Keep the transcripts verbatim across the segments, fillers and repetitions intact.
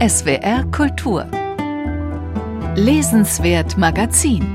S W R Kultur Lesenswert Magazin.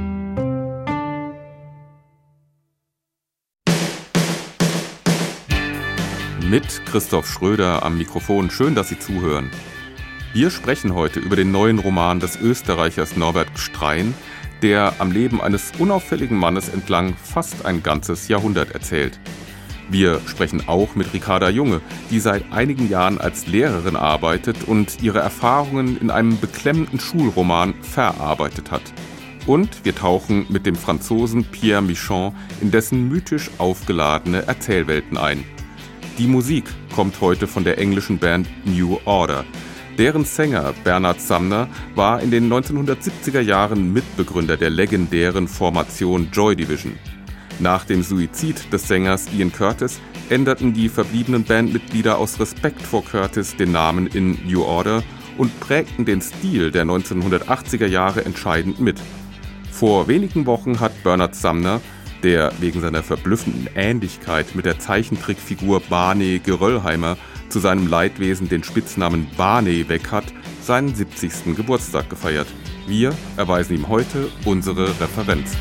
Mit Christoph Schröder am Mikrofon. Schön, dass Sie zuhören. Wir sprechen heute über den neuen Roman des Österreichers Norbert Gstrein, der am Leben eines unauffälligen Mannes entlang fast ein ganzes Jahrhundert erzählt. Wir sprechen auch mit Ricarda Junge, die seit einigen Jahren als Lehrerin arbeitet und ihre Erfahrungen in einem beklemmenden Schulroman verarbeitet hat. Und wir tauchen mit dem Franzosen Pierre Michon in dessen mythisch aufgeladene Erzählwelten ein. Die Musik kommt heute von der englischen Band New Order. Deren Sänger Bernard Sumner war in den neunzehnhundertsiebziger Jahren Mitbegründer der legendären Formation Joy Division. Nach dem Suizid des Sängers Ian Curtis änderten die verbliebenen Bandmitglieder aus Respekt vor Curtis den Namen in New Order und prägten den Stil der neunzehnhundertachtziger Jahre entscheidend mit. Vor wenigen Wochen hat Bernard Sumner, der wegen seiner verblüffenden Ähnlichkeit mit der Zeichentrickfigur Barney Geröllheimer zu seinem Leidwesen den Spitznamen Barney weg hat, seinen siebzigsten Geburtstag gefeiert. Wir erweisen ihm heute unsere Referenz.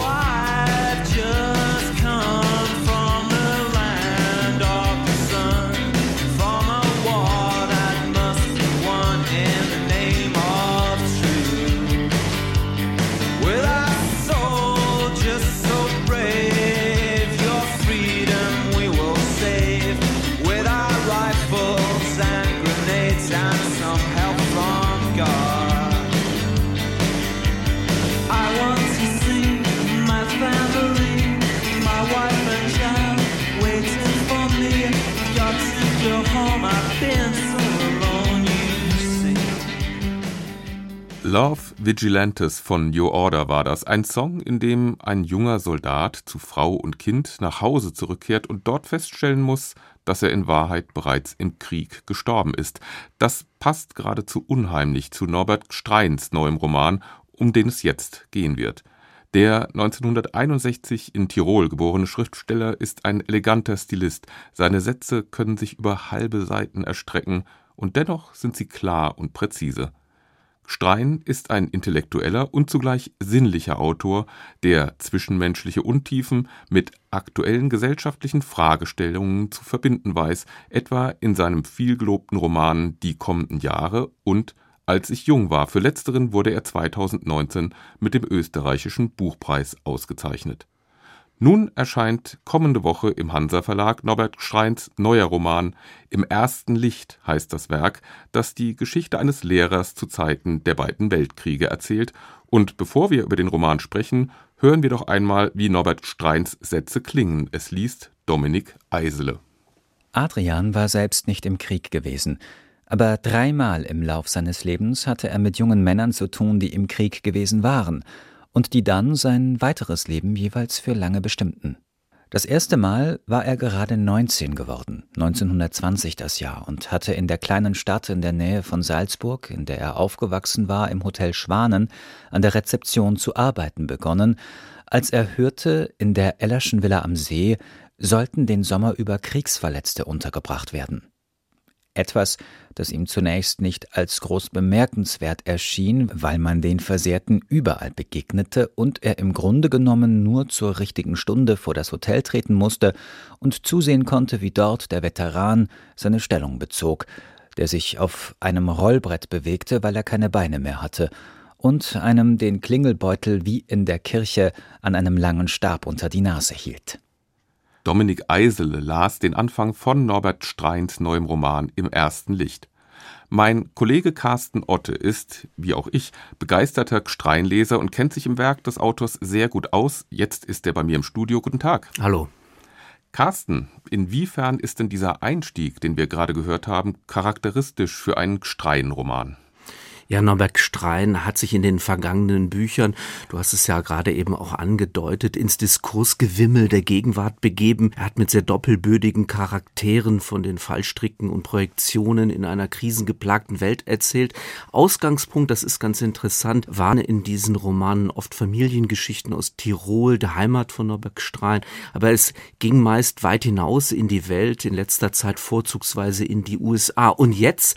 Love Vigilantes von New Order war das, ein Song, in dem ein junger Soldat zu Frau und Kind nach Hause zurückkehrt und dort feststellen muss, dass er in Wahrheit bereits im Krieg gestorben ist. Das passt geradezu unheimlich zu Norbert Gstreins neuem Roman, um den es jetzt gehen wird. Der neunzehnhunderteinundsechzig in Tirol geborene Schriftsteller ist ein eleganter Stilist. Seine Sätze können sich über halbe Seiten erstrecken und dennoch sind sie klar und präzise. Gstrein ist ein intellektueller und zugleich sinnlicher Autor, der zwischenmenschliche Untiefen mit aktuellen gesellschaftlichen Fragestellungen zu verbinden weiß, etwa in seinem vielgelobten Roman Die kommenden Jahre und Als ich jung war. Für letzteren wurde er zweitausendneunzehn mit dem österreichischen Buchpreis ausgezeichnet. Nun erscheint kommende Woche im Hansa Verlag Norbert Gstreins neuer Roman Im ersten Licht heißt das Werk, das die Geschichte eines Lehrers zu Zeiten der beiden Weltkriege erzählt. Und bevor wir über den Roman sprechen, hören wir doch einmal, wie Norbert Gstreins Sätze klingen. Es liest Dominik Eisele. Adrian war selbst nicht im Krieg gewesen, aber dreimal im Lauf seines Lebens hatte er mit jungen Männern zu tun, die im Krieg gewesen waren und die dann sein weiteres Leben jeweils für lange bestimmten. Das erste Mal war er gerade neunzehn geworden, neunzehnhundertzwanzig das Jahr, und hatte in der kleinen Stadt in der Nähe von Salzburg, in der er aufgewachsen war, im Hotel Schwanen, an der Rezeption zu arbeiten begonnen, als er hörte, in der Ellerschen Villa am See sollten den Sommer über Kriegsverletzte untergebracht werden. Etwas, das ihm zunächst nicht als groß bemerkenswert erschien, weil man den Versehrten überall begegnete und er im Grunde genommen nur zur richtigen Stunde vor das Hotel treten musste und zusehen konnte, wie dort der Veteran seine Stellung bezog, der sich auf einem Rollbrett bewegte, weil er keine Beine mehr hatte, und einem den Klingelbeutel wie in der Kirche an einem langen Stab unter die Nase hielt. Dominik Eisele las den Anfang von Norbert Gstreins neuem Roman Im ersten Licht. Mein Kollege Carsten Otte ist, wie auch ich, begeisterter Gstrein-Leser und kennt sich im Werk des Autors sehr gut aus. Jetzt ist er bei mir im Studio. Guten Tag. Hallo. Carsten, inwiefern ist denn dieser Einstieg, den wir gerade gehört haben, charakteristisch für einen Gstrein-Roman? Ja, Norbert Gstrein hat sich in den vergangenen Büchern, du hast es ja gerade eben auch angedeutet, ins Diskursgewimmel der Gegenwart begeben. Er hat mit sehr doppelbödigen Charakteren von den Fallstricken und Projektionen in einer krisengeplagten Welt erzählt. Ausgangspunkt, das ist ganz interessant, waren in diesen Romanen oft Familiengeschichten aus Tirol, der Heimat von Norbert Gstrein. Aber es ging meist weit hinaus in die Welt, in letzter Zeit vorzugsweise in die U S A. Und jetzt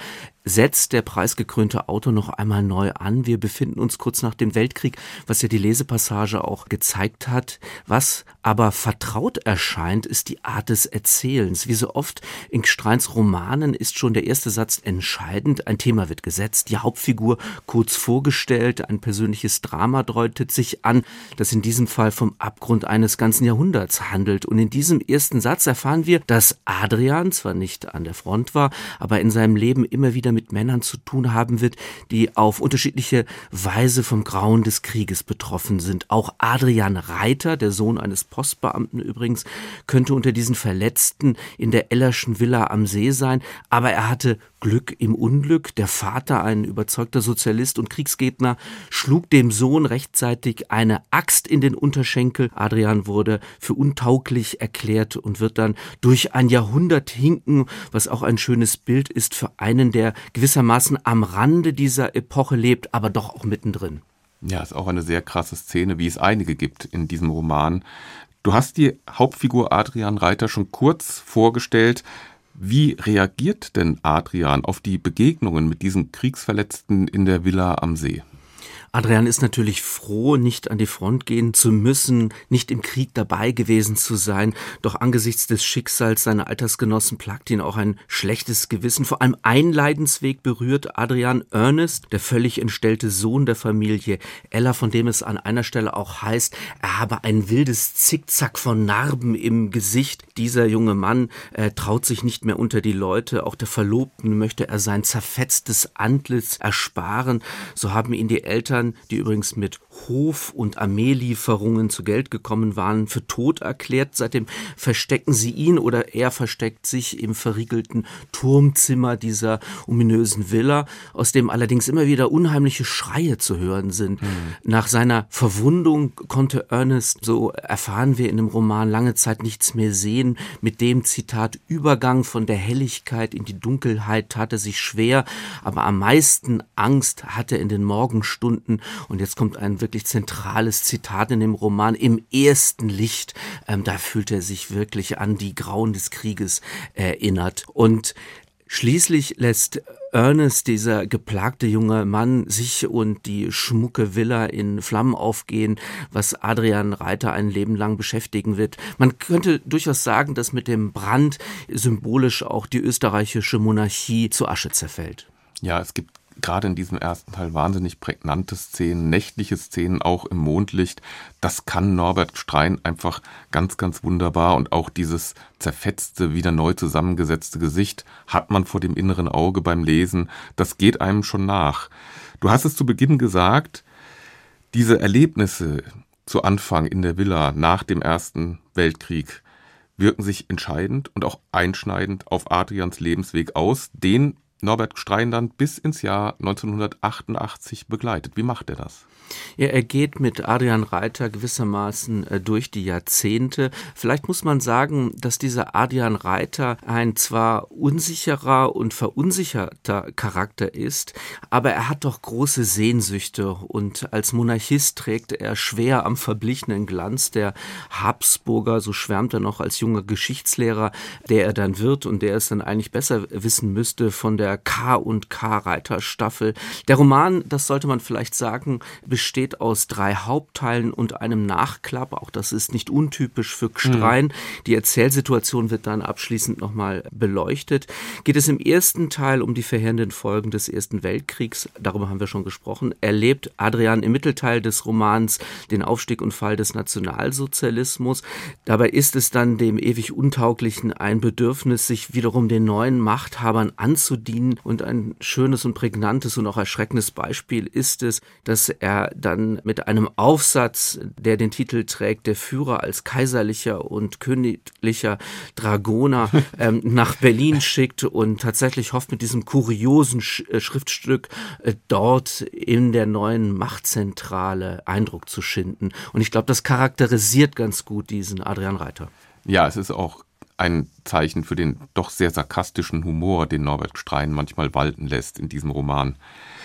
setzt der preisgekrönte Autor noch einmal neu an. Wir befinden uns kurz nach dem Weltkrieg, was ja die Lesepassage auch gezeigt hat. Was aber vertraut erscheint, ist die Art des Erzählens. Wie so oft in Gstreins Romanen ist schon der erste Satz entscheidend. Ein Thema wird gesetzt, die Hauptfigur kurz vorgestellt, ein persönliches Drama deutet sich an, das in diesem Fall vom Abgrund eines ganzen Jahrhunderts handelt. Und in diesem ersten Satz erfahren wir, dass Adrian zwar nicht an der Front war, aber in seinem Leben immer wieder mit Männern zu tun haben wird, die auf unterschiedliche Weise vom Grauen des Krieges betroffen sind. Auch Adrian Reiter, der Sohn eines Postbeamten übrigens, könnte unter diesen Verletzten in der Ellerschen Villa am See sein, aber er hatte Glück im Unglück. Der Vater, ein überzeugter Sozialist und Kriegsgegner, schlug dem Sohn rechtzeitig eine Axt in den Unterschenkel. Adrian wurde für untauglich erklärt und wird dann durch ein Jahrhundert hinken, was auch ein schönes Bild ist für einen, der gewissermaßen am Rande dieser Epoche lebt, aber doch auch mittendrin. Ja, ist auch eine sehr krasse Szene, wie es einige gibt in diesem Roman. Du hast die Hauptfigur Adrian Reiter schon kurz vorgestellt. Wie reagiert denn Adrian auf die Begegnungen mit diesen Kriegsverletzten in der Villa am See? Adrian ist natürlich froh, nicht an die Front gehen zu müssen, nicht im Krieg dabei gewesen zu sein. Doch angesichts des Schicksals seiner Altersgenossen plagt ihn auch ein schlechtes Gewissen. Vor allem ein Leidensweg berührt Adrian. Ernest, der völlig entstellte Sohn der Familie Eller, von dem es an einer Stelle auch heißt, er habe ein wildes Zickzack von Narben im Gesicht. Dieser junge Mann äh, traut sich nicht mehr unter die Leute. Auch der Verlobten möchte er sein zerfetztes Antlitz ersparen. So haben ihn die Eltern, die übrigens mit Hof- und Armeelieferungen zu Geld gekommen waren, für tot erklärt. Seitdem verstecken sie ihn oder er versteckt sich im verriegelten Turmzimmer dieser ominösen Villa, aus dem allerdings immer wieder unheimliche Schreie zu hören sind. Mhm. Nach seiner Verwundung konnte Ernest, so erfahren wir in dem Roman, lange Zeit nichts mehr sehen. Mit dem Zitat Übergang von der Helligkeit in die Dunkelheit tat er sich schwer, aber am meisten Angst hatte er in den Morgenstunden. Und jetzt kommt ein wirklich zentrales Zitat in dem Roman: Im ersten Licht, ähm, da fühlt er sich wirklich an die Grauen des Krieges erinnert. Und schließlich lässt Ernest, dieser geplagte junge Mann, sich und die schmucke Villa in Flammen aufgehen, was Adrian Reiter ein Leben lang beschäftigen wird. Man könnte durchaus sagen, dass mit dem Brand symbolisch auch die österreichische Monarchie zu Asche zerfällt. Ja, es gibt gerade in diesem ersten Teil wahnsinnig prägnante Szenen, nächtliche Szenen, auch im Mondlicht. Das kann Norbert Gstrein einfach ganz, ganz wunderbar. Und auch dieses zerfetzte, wieder neu zusammengesetzte Gesicht hat man vor dem inneren Auge beim Lesen. Das geht einem schon nach. Du hast es zu Beginn gesagt, diese Erlebnisse zu Anfang in der Villa nach dem Ersten Weltkrieg wirken sich entscheidend und auch einschneidend auf Adrians Lebensweg aus, den Norbert Gstrein dann bis ins Jahr neunzehnhundertachtundachtzig begleitet. Wie macht er das? Ja, er geht mit Adrian Reiter gewissermaßen äh, durch die Jahrzehnte. Vielleicht muss man sagen, dass dieser Adrian Reiter ein zwar unsicherer und verunsicherter Charakter ist, aber er hat doch große Sehnsüchte und als Monarchist trägt er schwer am verblichenen Glanz der Habsburger, so schwärmt er noch als junger Geschichtslehrer, der er dann wird und der es dann eigentlich besser wissen müsste von der K und K Reiterstaffel. Der Roman, das sollte man vielleicht sagen, besteht aus drei Hauptteilen und einem Nachklapp. Auch das ist nicht untypisch für Gstrein. Mhm. Die Erzählsituation wird dann abschließend nochmal beleuchtet. Geht es im ersten Teil um die verheerenden Folgen des Ersten Weltkriegs. Darüber haben wir schon gesprochen. Erlebt Adrian im Mittelteil des Romans den Aufstieg und Fall des Nationalsozialismus. Dabei ist es dann dem ewig Untauglichen ein Bedürfnis, sich wiederum den neuen Machthabern anzudienen. Und ein schönes und prägnantes und auch erschreckendes Beispiel ist es, dass er dann mit einem Aufsatz, der den Titel trägt, der Führer als kaiserlicher und königlicher Dragoner ähm, nach Berlin schickt und tatsächlich hofft, mit diesem kuriosen Sch- äh, Schriftstück äh, dort in der neuen Machtzentrale Eindruck zu schinden. Und ich glaube, das charakterisiert ganz gut diesen Adrian Reiter. Ja, es ist auch ein Zeichen für den doch sehr sarkastischen Humor, den Norbert Gstrein manchmal walten lässt in diesem Roman.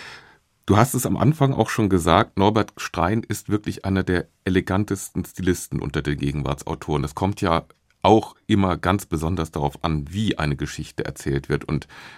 Du hast es am Anfang auch schon gesagt, Norbert Gstrein ist wirklich einer der elegantesten Stilisten unter den Gegenwartsautoren. Es kommt ja auch immer ganz besonders darauf an, wie eine Geschichte erzählt wird. Und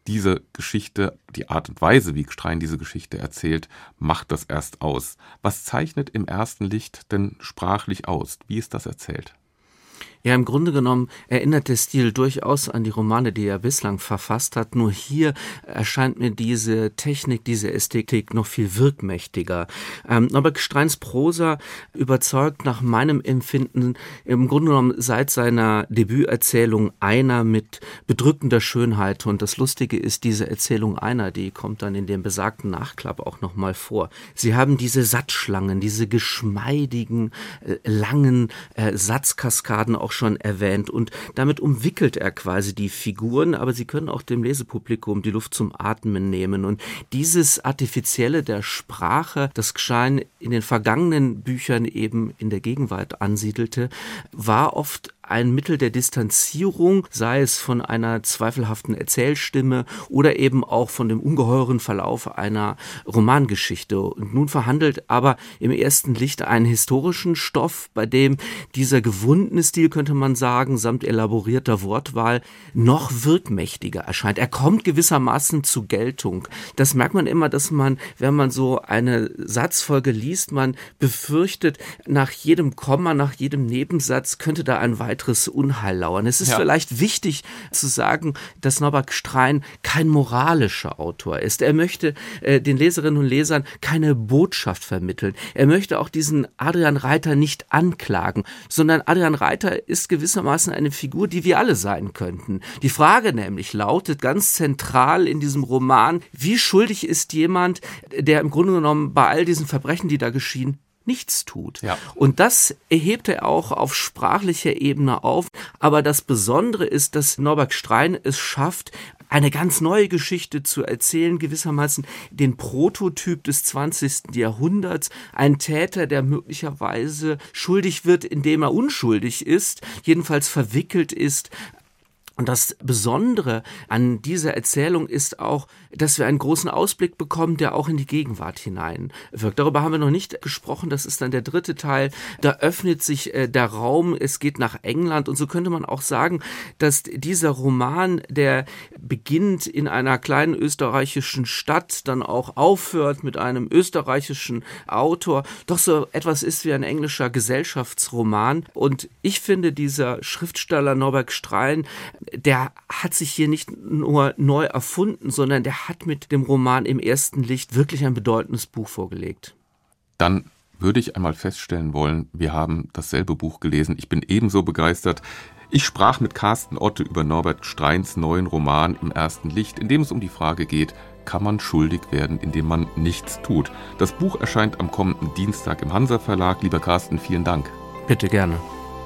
diese Geschichte, die Art und Weise, wie Gstrein diese Geschichte erzählt, macht das erst aus. Was zeichnet im ersten Licht denn sprachlich aus? Wie ist das erzählt? Ja, im Grunde genommen erinnert der Stil durchaus an die Romane, die er bislang verfasst hat. Nur hier erscheint mir diese Technik, diese Ästhetik noch viel wirkmächtiger. Ähm, aber Gstreins Prosa überzeugt nach meinem Empfinden im Grunde genommen seit seiner Debüterzählung Einer mit bedrückender Schönheit. Und das Lustige ist, diese Erzählung Einer, die kommt dann in dem besagten Nachklapp auch nochmal vor. Sie haben diese Satzschlangen, diese geschmeidigen, äh, langen äh, Satzkaskaden auch schon erwähnt und damit umwickelt er quasi die Figuren, aber sie können auch dem Lesepublikum die Luft zum Atmen nehmen und dieses Artifizielle der Sprache, das Gstrein in den vergangenen Büchern eben in der Gegenwart ansiedelte, war oft ein Mittel der Distanzierung, sei es von einer zweifelhaften Erzählstimme oder eben auch von dem ungeheuren Verlauf einer Romangeschichte. Und nun verhandelt aber im ersten Licht einen historischen Stoff, bei dem dieser gewundene Stil, könnte man sagen, samt elaborierter Wortwahl, noch wirkmächtiger erscheint. Er kommt gewissermaßen zu Geltung. Das merkt man immer, dass man, wenn man so eine Satzfolge liest, man befürchtet, nach jedem Komma, nach jedem Nebensatz könnte da ein weiteres Unheil lauern. Es ist ja vielleicht wichtig zu sagen, dass Norbert Gstrein kein moralischer Autor ist. Er möchte äh, den Leserinnen und Lesern keine Botschaft vermitteln. Er möchte auch diesen Adrian Reiter nicht anklagen, sondern Adrian Reiter ist gewissermaßen eine Figur, die wir alle sein könnten. Die Frage nämlich lautet ganz zentral in diesem Roman, wie schuldig ist jemand, der im Grunde genommen bei all diesen Verbrechen, die da geschehen, nichts tut. Ja. Und das erhebt er auch auf sprachlicher Ebene auf. Aber das Besondere ist, dass Norbert Gstrein es schafft, eine ganz neue Geschichte zu erzählen, gewissermaßen den Prototyp des zwanzigsten Jahrhunderts. Ein Täter, der möglicherweise schuldig wird, indem er unschuldig ist, jedenfalls verwickelt ist. Und das Besondere an dieser Erzählung ist auch, dass wir einen großen Ausblick bekommen, der auch in die Gegenwart hinein wirkt. Darüber haben wir noch nicht gesprochen, das ist dann der dritte Teil. Da öffnet sich äh, der Raum, es geht nach England und so könnte man auch sagen, dass dieser Roman, der beginnt in einer kleinen österreichischen Stadt, dann auch aufhört mit einem österreichischen Autor, doch so etwas ist wie ein englischer Gesellschaftsroman. Und ich finde, dieser Schriftsteller Norbert Gstrein, der hat sich hier nicht nur neu erfunden, sondern der hat mit dem Roman Im ersten Licht wirklich ein bedeutendes Buch vorgelegt. Dann würde ich einmal feststellen wollen, wir haben dasselbe Buch gelesen. Ich bin ebenso begeistert. Ich sprach mit Carsten Otte über Norbert Gstreins neuen Roman Im ersten Licht, in dem es um die Frage geht, kann man schuldig werden, indem man nichts tut. Das Buch erscheint am kommenden Dienstag im Hansa Verlag. Lieber Carsten, vielen Dank. Bitte gerne.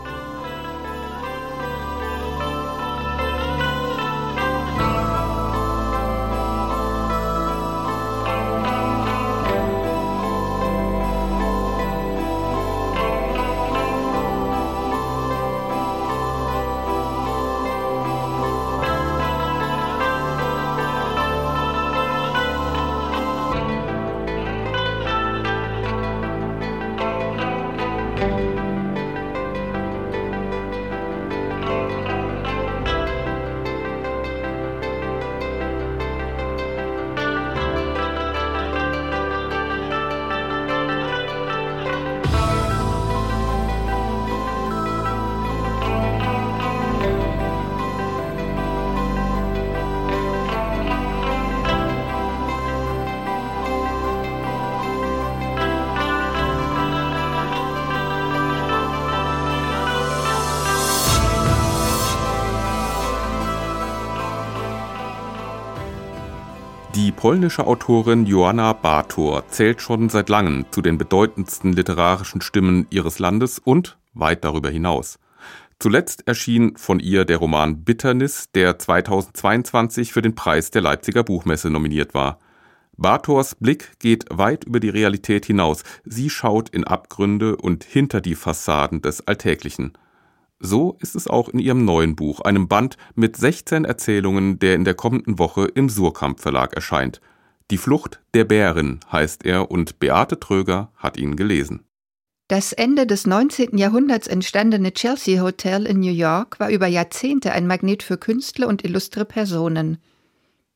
Die polnische Autorin Joanna Bator zählt schon seit langem zu den bedeutendsten literarischen Stimmen ihres Landes und weit darüber hinaus. Zuletzt erschien von ihr der Roman Bitternis, der zweitausendzweiundzwanzig für den Preis der Leipziger Buchmesse nominiert war. Bators Blick geht weit über die Realität hinaus. Sie schaut in Abgründe und hinter die Fassaden des Alltäglichen. So ist es auch in ihrem neuen Buch, einem Band mit sechzehn Erzählungen, der in der kommenden Woche im Surkamp Verlag erscheint. Die Flucht der Bärin heißt er und Beate Tröger hat ihn gelesen. Das Ende des neunzehnten Jahrhunderts entstandene Chelsea Hotel in New York war über Jahrzehnte ein Magnet für Künstler und illustre Personen.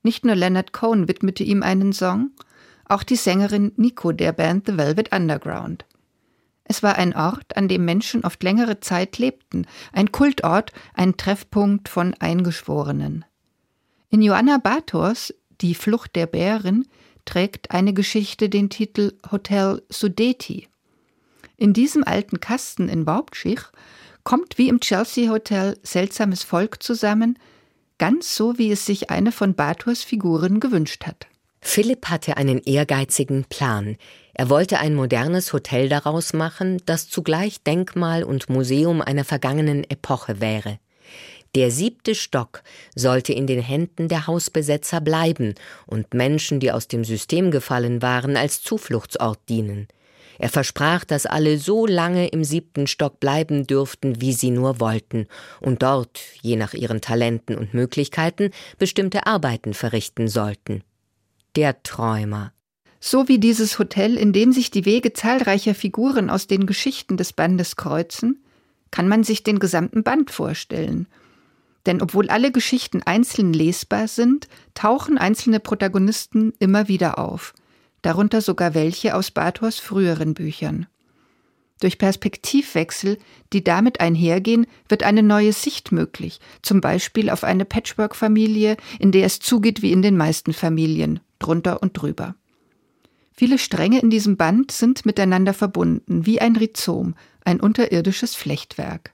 Nicht nur Leonard Cohen widmete ihm einen Song, auch die Sängerin Nico der Band The Velvet Underground. Es war ein Ort, an dem Menschen oft längere Zeit lebten, ein Kultort, ein Treffpunkt von Eingeschworenen. In Joanna Bathors Die Flucht der Bären trägt eine Geschichte den Titel Hotel Sudeti. In diesem alten Kasten in Waubtschich kommt wie im Chelsea Hotel seltsames Volk zusammen, ganz so, wie es sich eine von Bathors Figuren gewünscht hat. Philipp hatte einen ehrgeizigen Plan. Er wollte ein modernes Hotel daraus machen, das zugleich Denkmal und Museum einer vergangenen Epoche wäre. Der siebte Stock sollte in den Händen der Hausbesetzer bleiben und Menschen, die aus dem System gefallen waren, als Zufluchtsort dienen. Er versprach, dass alle so lange im siebten Stock bleiben dürften, wie sie nur wollten, und dort, je nach ihren Talenten und Möglichkeiten, bestimmte Arbeiten verrichten sollten. Der Träumer. So wie dieses Hotel, in dem sich die Wege zahlreicher Figuren aus den Geschichten des Bandes kreuzen, kann man sich den gesamten Band vorstellen. Denn obwohl alle Geschichten einzeln lesbar sind, tauchen einzelne Protagonisten immer wieder auf, darunter sogar welche aus Bathors früheren Büchern. Durch Perspektivwechsel, die damit einhergehen, wird eine neue Sicht möglich, zum Beispiel auf eine Patchwork-Familie, in der es zugeht wie in den meisten Familien, drunter und drüber. Viele Stränge in diesem Band sind miteinander verbunden, wie ein Rhizom, ein unterirdisches Flechtwerk.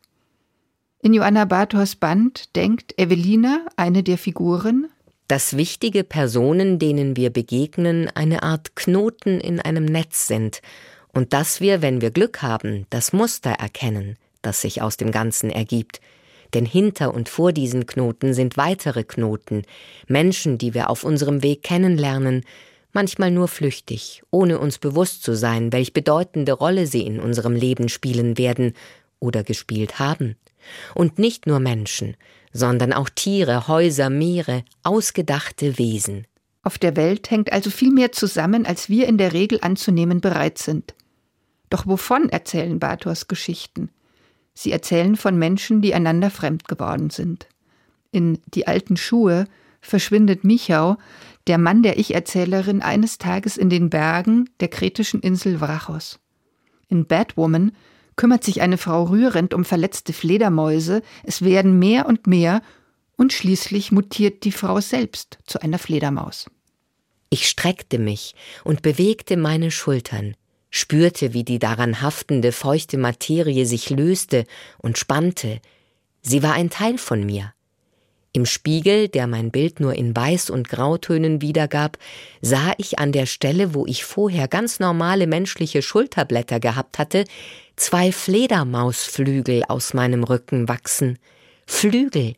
In Joanna Bathors Band denkt Evelina, eine der Figuren, dass wichtige Personen, denen wir begegnen, eine Art Knoten in einem Netz sind und dass wir, wenn wir Glück haben, das Muster erkennen, das sich aus dem Ganzen ergibt. Denn hinter und vor diesen Knoten sind weitere Knoten, Menschen, die wir auf unserem Weg kennenlernen, manchmal nur flüchtig, ohne uns bewusst zu sein, welch bedeutende Rolle sie in unserem Leben spielen werden oder gespielt haben. Und nicht nur Menschen, sondern auch Tiere, Häuser, Meere, ausgedachte Wesen. Auf der Welt hängt also viel mehr zusammen, als wir in der Regel anzunehmen bereit sind. Doch wovon erzählen Bathors Geschichten? Sie erzählen von Menschen, die einander fremd geworden sind. In Die alten Schuhe verschwindet Michał, der Mann der Ich-Erzählerin, eines Tages in den Bergen der kretischen Insel Vrachos. In Batwoman kümmert sich eine Frau rührend um verletzte Fledermäuse, es werden mehr und mehr und schließlich mutiert die Frau selbst zu einer Fledermaus. Ich streckte mich und bewegte meine Schultern, spürte, wie die daran haftende, feuchte Materie sich löste und spannte. Sie war ein Teil von mir. Im Spiegel, der mein Bild nur in Weiß- und Grautönen wiedergab, sah ich an der Stelle, wo ich vorher ganz normale menschliche Schulterblätter gehabt hatte, zwei Fledermausflügel aus meinem Rücken wachsen. Flügel.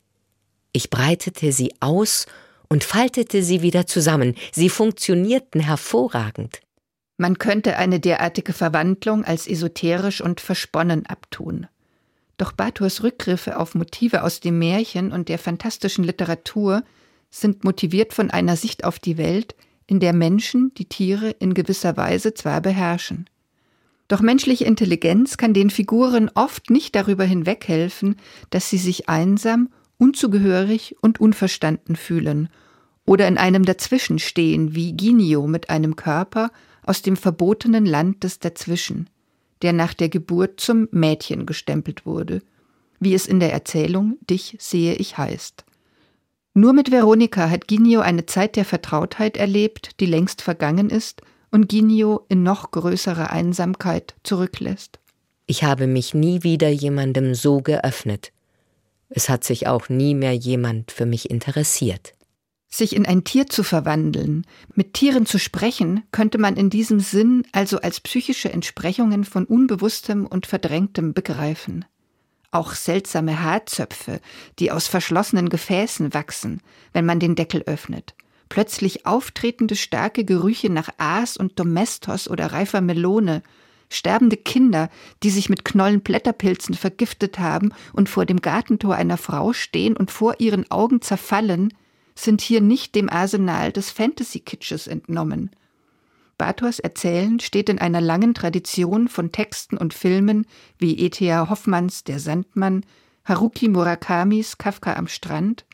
Ich breitete sie aus und faltete sie wieder zusammen. Sie funktionierten hervorragend. Man könnte eine derartige Verwandlung als esoterisch und versponnen abtun. Doch Bathors Rückgriffe auf Motive aus dem Märchen und der fantastischen Literatur sind motiviert von einer Sicht auf die Welt, in der Menschen die Tiere in gewisser Weise zwar beherrschen. Doch menschliche Intelligenz kann den Figuren oft nicht darüber hinweghelfen, dass sie sich einsam, unzugehörig und unverstanden fühlen oder in einem Dazwischen stehen, wie Ginio mit einem Körper aus dem verbotenen Land des Dazwischen, der nach der Geburt zum Mädchen gestempelt wurde, wie es in der Erzählung Dich sehe ich heißt. Nur mit Veronika hat Ginio eine Zeit der Vertrautheit erlebt, die längst vergangen ist und Ginio in noch größerer Einsamkeit zurücklässt. Ich habe mich nie wieder jemandem so geöffnet. Es hat sich auch nie mehr jemand für mich interessiert. Sich in ein Tier zu verwandeln, mit Tieren zu sprechen, könnte man in diesem Sinn also als psychische Entsprechungen von Unbewusstem und Verdrängtem begreifen. Auch seltsame Haarzöpfe, die aus verschlossenen Gefäßen wachsen, wenn man den Deckel öffnet. Plötzlich auftretende starke Gerüche nach Aas und Domestos oder reifer Melone, sterbende Kinder, die sich mit Knollen Blätterpilzen vergiftet haben und vor dem Gartentor einer Frau stehen und vor ihren Augen zerfallen, sind hier nicht dem Arsenal des Fantasy-Kitsches entnommen. Bathors Erzählen steht in einer langen Tradition von Texten und Filmen wie E T A Hoffmanns Der Sandmann, Haruki Murakamis Kafka am Strand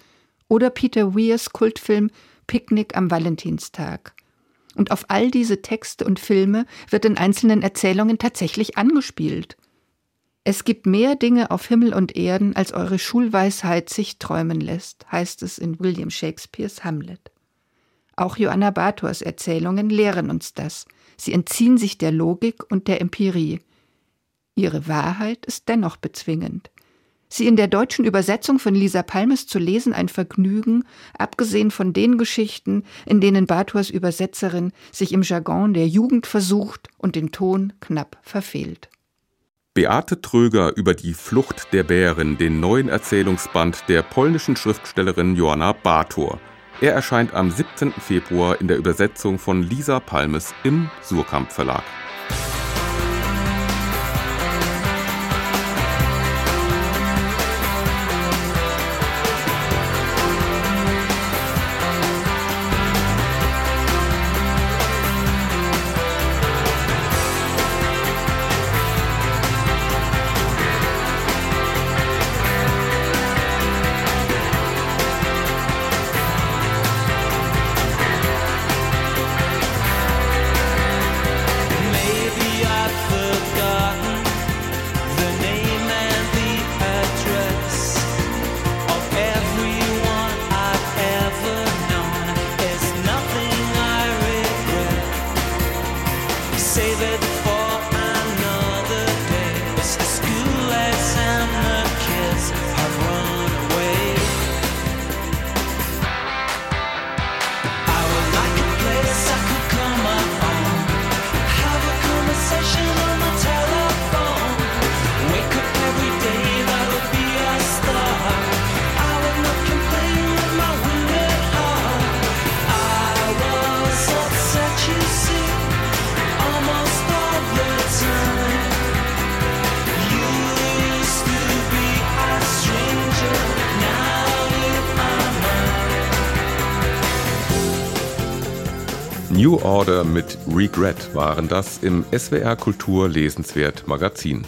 Oder Peter Weirs Kultfilm Picknick am Valentinstag. Und auf all diese Texte und Filme wird in einzelnen Erzählungen tatsächlich angespielt. Es gibt mehr Dinge auf Himmel und Erden, als eure Schulweisheit sich träumen lässt, heißt es in William Shakespeares Hamlet. Auch Joanna Bators Erzählungen lehren uns das. Sie entziehen sich der Logik und der Empirie. Ihre Wahrheit ist dennoch bezwingend. Sie in der deutschen Übersetzung von Lisa Palmes zu lesen ein Vergnügen, abgesehen von den Geschichten, in denen Bators Übersetzerin sich im Jargon der Jugend versucht und den Ton knapp verfehlt. Beate Tröger über die Flucht der Bären, den neuen Erzählungsband der polnischen Schriftstellerin Joanna Bator. Er erscheint am siebzehnten Februar in der Übersetzung von Lisa Palmes im Suhrkamp Verlag. New Order mit Regret waren das im S W R Kultur Lesenswert Magazin.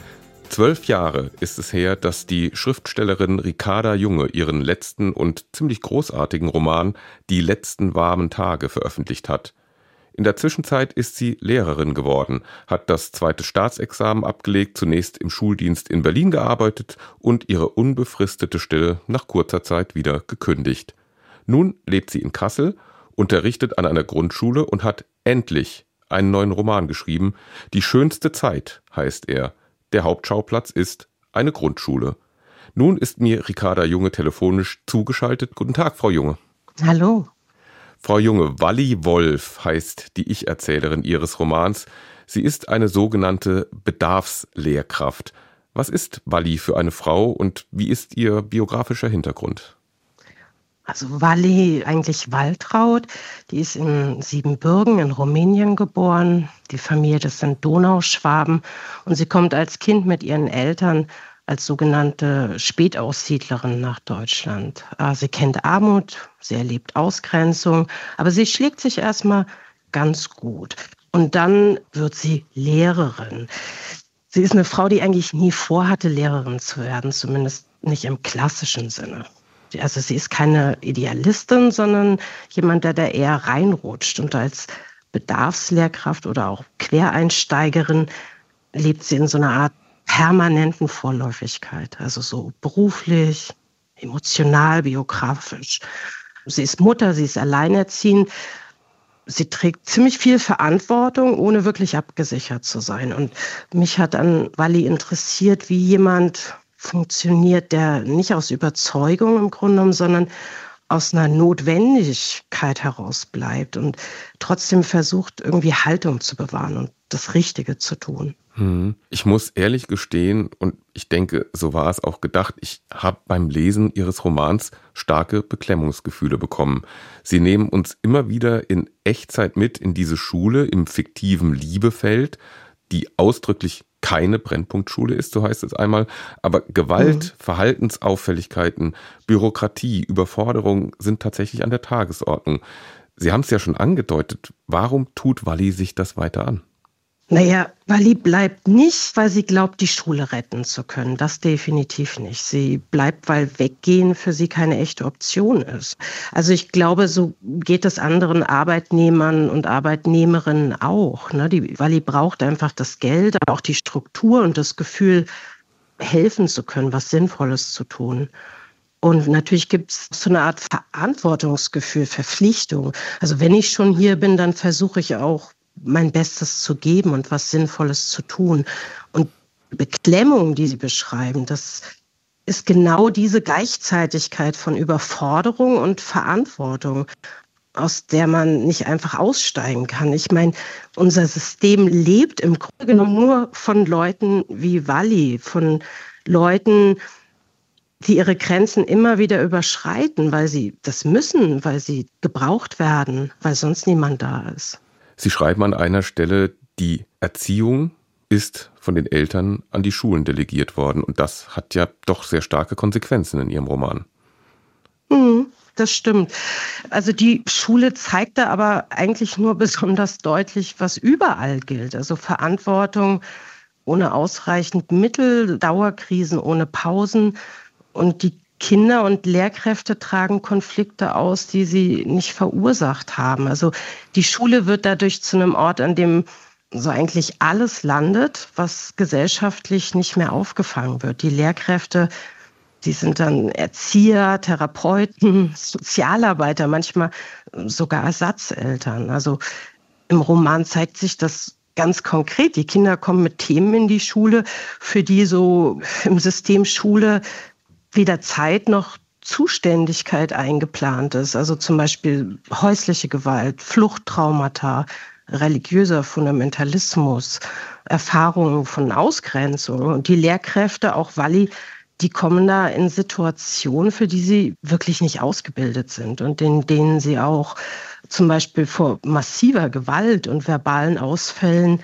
Zwölf Jahre ist es her, dass die Schriftstellerin Ricarda Junge ihren letzten und ziemlich großartigen Roman Die letzten warmen Tage veröffentlicht hat. In der Zwischenzeit ist sie Lehrerin geworden, hat das zweite Staatsexamen abgelegt, zunächst im Schuldienst in Berlin gearbeitet und ihre unbefristete Stelle nach kurzer Zeit wieder gekündigt. Nun lebt sie in Kassel, unterrichtet an einer Grundschule und hat endlich einen neuen Roman geschrieben. Die schönste Zeit heißt er. Der Hauptschauplatz ist eine Grundschule. Nun ist mir Ricarda Junge telefonisch zugeschaltet. Guten Tag, Frau Junge. Hallo. Frau Junge, Walli Wolf heißt die Ich-Erzählerin Ihres Romans. Sie ist eine sogenannte Bedarfslehrkraft. Was ist Walli für eine Frau und wie ist ihr biografischer Hintergrund? Also Walli, eigentlich Waltraud, die ist in Siebenbürgen in Rumänien geboren. Die Familie, das sind Donauschwaben. Und sie kommt als Kind mit ihren Eltern als sogenannte Spätaussiedlerin nach Deutschland. Sie kennt Armut, sie erlebt Ausgrenzung, aber sie schlägt sich erstmal ganz gut. Und dann wird sie Lehrerin. Sie ist eine Frau, die eigentlich nie vorhatte, Lehrerin zu werden, zumindest nicht im klassischen Sinne. Also sie ist keine Idealistin, sondern jemand, der da eher reinrutscht. Und als Bedarfslehrkraft oder auch Quereinsteigerin lebt sie in so einer Art permanenten Vorläufigkeit. Also so beruflich, emotional, biografisch. Sie ist Mutter, sie ist alleinerziehend. Sie trägt ziemlich viel Verantwortung, ohne wirklich abgesichert zu sein. Und mich hat an Walli interessiert, wie jemand funktioniert, der nicht aus Überzeugung im Grunde genommen, sondern aus einer Notwendigkeit heraus bleibt und trotzdem versucht, irgendwie Haltung zu bewahren und das Richtige zu tun. Ich muss ehrlich gestehen, und ich denke, so war es auch gedacht, ich habe beim Lesen Ihres Romans starke Beklemmungsgefühle bekommen. Sie nehmen uns immer wieder in Echtzeit mit in diese Schule im fiktiven Liebefeld, die ausdrücklich keine Brennpunktschule ist, so heißt es einmal, aber Gewalt, mhm. Verhaltensauffälligkeiten, Bürokratie, Überforderung sind tatsächlich an der Tagesordnung. Sie haben es ja schon angedeutet, warum tut Walli sich das weiter an? Naja, Wally bleibt nicht, weil sie glaubt, die Schule retten zu können. Das definitiv nicht. Sie bleibt, weil Weggehen für sie keine echte Option ist. Also ich glaube, so geht es anderen Arbeitnehmern und Arbeitnehmerinnen auch. Ne? Die Wally braucht einfach das Geld, aber auch die Struktur und das Gefühl, helfen zu können, was Sinnvolles zu tun. Und natürlich gibt es so eine Art Verantwortungsgefühl, Verpflichtung. Also wenn ich schon hier bin, dann versuche ich auch, mein Bestes zu geben und was Sinnvolles zu tun. Und Beklemmung, die Sie beschreiben, das ist genau diese Gleichzeitigkeit von Überforderung und Verantwortung, aus der man nicht einfach aussteigen kann. Ich meine, unser System lebt im Grunde genommen nur von Leuten wie Wally, von Leuten, die ihre Grenzen immer wieder überschreiten, weil sie das müssen, weil sie gebraucht werden, weil sonst niemand da ist. Sie schreiben an einer Stelle, die Erziehung ist von den Eltern an die Schulen delegiert worden. Und das hat ja doch sehr starke Konsequenzen in Ihrem Roman. Mhm, das stimmt. Also die Schule zeigt da aber eigentlich nur besonders deutlich, was überall gilt. Also Verantwortung ohne ausreichend Mittel, Dauerkrisen ohne Pausen. Und die Kinder und Lehrkräfte tragen Konflikte aus, die sie nicht verursacht haben. Also die Schule wird dadurch zu einem Ort, an dem so eigentlich alles landet, was gesellschaftlich nicht mehr aufgefangen wird. Die Lehrkräfte, die sind dann Erzieher, Therapeuten, Sozialarbeiter, manchmal sogar Ersatzeltern. Also im Roman zeigt sich das ganz konkret. Die Kinder kommen mit Themen in die Schule, für die so im System Schule weder Zeit noch Zuständigkeit eingeplant ist. Also zum Beispiel häusliche Gewalt, Fluchttraumata, religiöser Fundamentalismus, Erfahrungen von Ausgrenzung. Und die Lehrkräfte, auch Wally, die kommen da in Situationen, für die sie wirklich nicht ausgebildet sind und in denen sie auch zum Beispiel vor massiver Gewalt und verbalen Ausfällen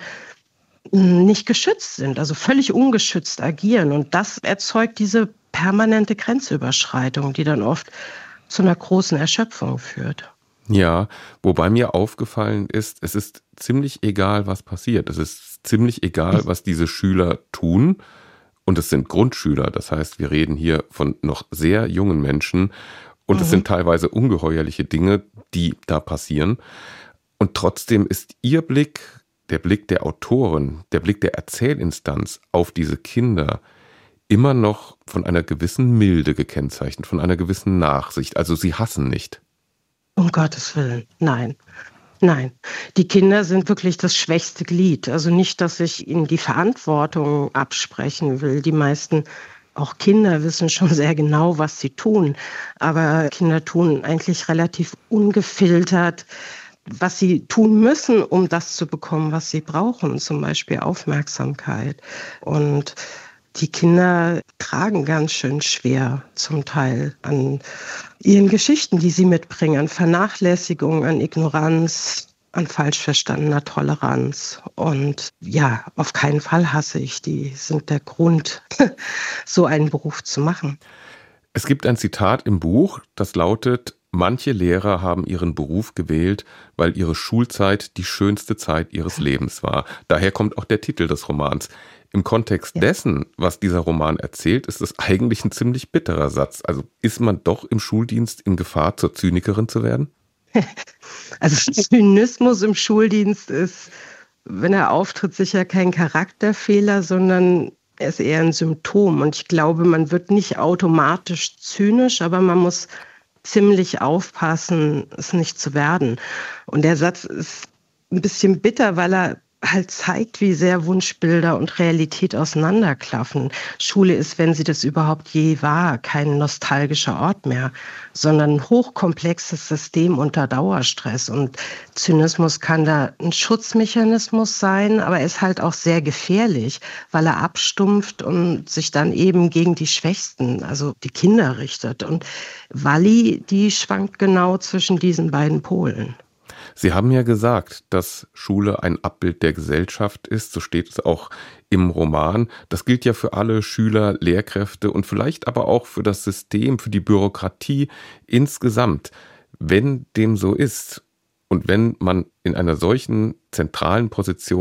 nicht geschützt sind, also völlig ungeschützt agieren. Und das erzeugt diese permanente Grenzüberschreitung, die dann oft zu einer großen Erschöpfung führt. Ja, wobei mir aufgefallen ist, es ist ziemlich egal, was passiert. Es ist ziemlich egal, was diese Schüler tun. Und es sind Grundschüler, das heißt, wir reden hier von noch sehr jungen Menschen. Und mhm. es sind teilweise ungeheuerliche Dinge, die da passieren. Und trotzdem ist ihr Blick, der Blick der Autorin, der Blick der Erzählinstanz auf diese Kinder immer noch von einer gewissen Milde gekennzeichnet, von einer gewissen Nachsicht. Also sie hassen nicht. Um Gottes Willen, nein. Nein, die Kinder sind wirklich das schwächste Glied. Also nicht, dass ich ihnen die Verantwortung absprechen will. Die meisten, auch Kinder, wissen schon sehr genau, was sie tun. Aber Kinder tun eigentlich relativ ungefiltert, was sie tun müssen, um das zu bekommen, was sie brauchen. Zum Beispiel Aufmerksamkeit. Und die Kinder tragen ganz schön schwer zum Teil an ihren Geschichten, die sie mitbringen, an Vernachlässigung, an Ignoranz, an falsch verstandener Toleranz. Und ja, auf keinen Fall hasse ich die, sind der Grund, so einen Beruf zu machen. Es gibt ein Zitat im Buch, das lautet: Manche Lehrer haben ihren Beruf gewählt, weil ihre Schulzeit die schönste Zeit ihres Lebens war. Daher kommt auch der Titel des Romans. Im Kontext ja. dessen, was dieser Roman erzählt, ist es eigentlich ein ziemlich bitterer Satz. Also ist man doch im Schuldienst in Gefahr, zur Zynikerin zu werden? Also Zynismus im Schuldienst ist, wenn er auftritt, sicher kein Charakterfehler, sondern er ist eher ein Symptom. Und ich glaube, man wird nicht automatisch zynisch, aber man muss ziemlich aufpassen, es nicht zu werden. Und der Satz ist ein bisschen bitter, weil er halt zeigt, wie sehr Wunschbilder und Realität auseinanderklaffen. Schule ist, wenn sie das überhaupt je war, kein nostalgischer Ort mehr, sondern ein hochkomplexes System unter Dauerstress. Und Zynismus kann da ein Schutzmechanismus sein, aber er ist halt auch sehr gefährlich, weil er abstumpft und sich dann eben gegen die Schwächsten, also die Kinder, richtet. Und Wally, die schwankt genau zwischen diesen beiden Polen. Sie haben ja gesagt, dass Schule ein Abbild der Gesellschaft ist, so steht es auch im Roman. Das gilt ja für alle Schüler, Lehrkräfte und vielleicht aber auch für das System, für die Bürokratie insgesamt. Wenn dem so ist und wenn man in einer solchen zentralen Position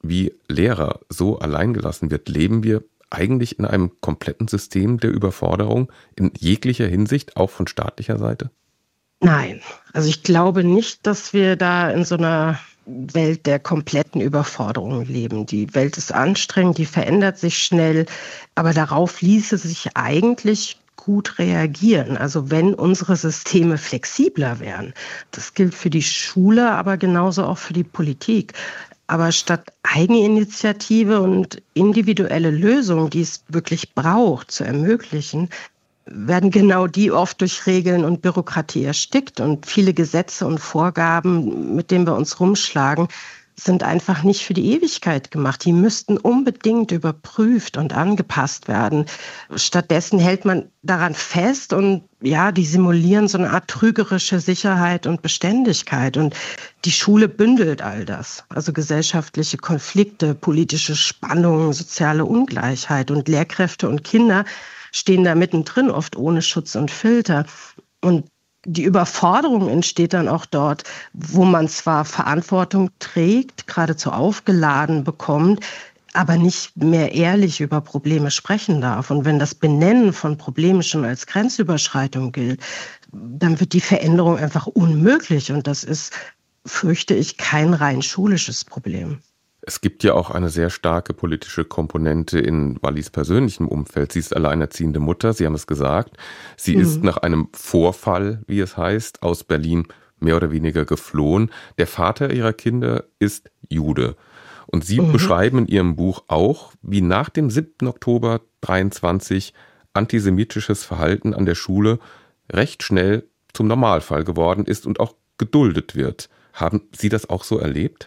wie Lehrer so alleingelassen wird. Leben wir eigentlich in einem kompletten System der Überforderung in jeglicher Hinsicht, auch von staatlicher Seite? Nein, also ich glaube nicht, dass wir da in so einer Welt der kompletten Überforderung leben. Die Welt ist anstrengend, die verändert sich schnell, aber darauf ließe sich eigentlich gut reagieren. Also wenn unsere Systeme flexibler wären. Das gilt für die Schule, aber genauso auch für die Politik. Aber statt Eigeninitiative und individuelle Lösungen, die es wirklich braucht, zu ermöglichen, werden genau die oft durch Regeln und Bürokratie erstickt. Und viele Gesetze und Vorgaben, mit denen wir uns rumschlagen, sind einfach nicht für die Ewigkeit gemacht. Die müssten unbedingt überprüft und angepasst werden. Stattdessen hält man daran fest und ja, die simulieren so eine Art trügerische Sicherheit und Beständigkeit. Und die Schule bündelt all das. Also gesellschaftliche Konflikte, politische Spannungen, soziale Ungleichheit. Und Lehrkräfte und Kinder stehen da mittendrin, oft ohne Schutz und Filter. Und die Überforderung entsteht dann auch dort, wo man zwar Verantwortung trägt, geradezu aufgeladen bekommt, aber nicht mehr ehrlich über Probleme sprechen darf. Und wenn das Benennen von Problemen schon als Grenzüberschreitung gilt, dann wird die Veränderung einfach unmöglich. Und das ist, fürchte ich, kein rein schulisches Problem. Es gibt ja auch eine sehr starke politische Komponente in Wallis persönlichem Umfeld. Sie ist alleinerziehende Mutter, Sie haben es gesagt. Sie mhm. ist nach einem Vorfall, wie es heißt, aus Berlin mehr oder weniger geflohen. Der Vater ihrer Kinder ist Jude. Und Sie mhm. beschreiben in Ihrem Buch auch, wie nach dem siebten Oktober dreiundzwanzig antisemitisches Verhalten an der Schule recht schnell zum Normalfall geworden ist und auch geduldet wird. Haben Sie das auch so erlebt?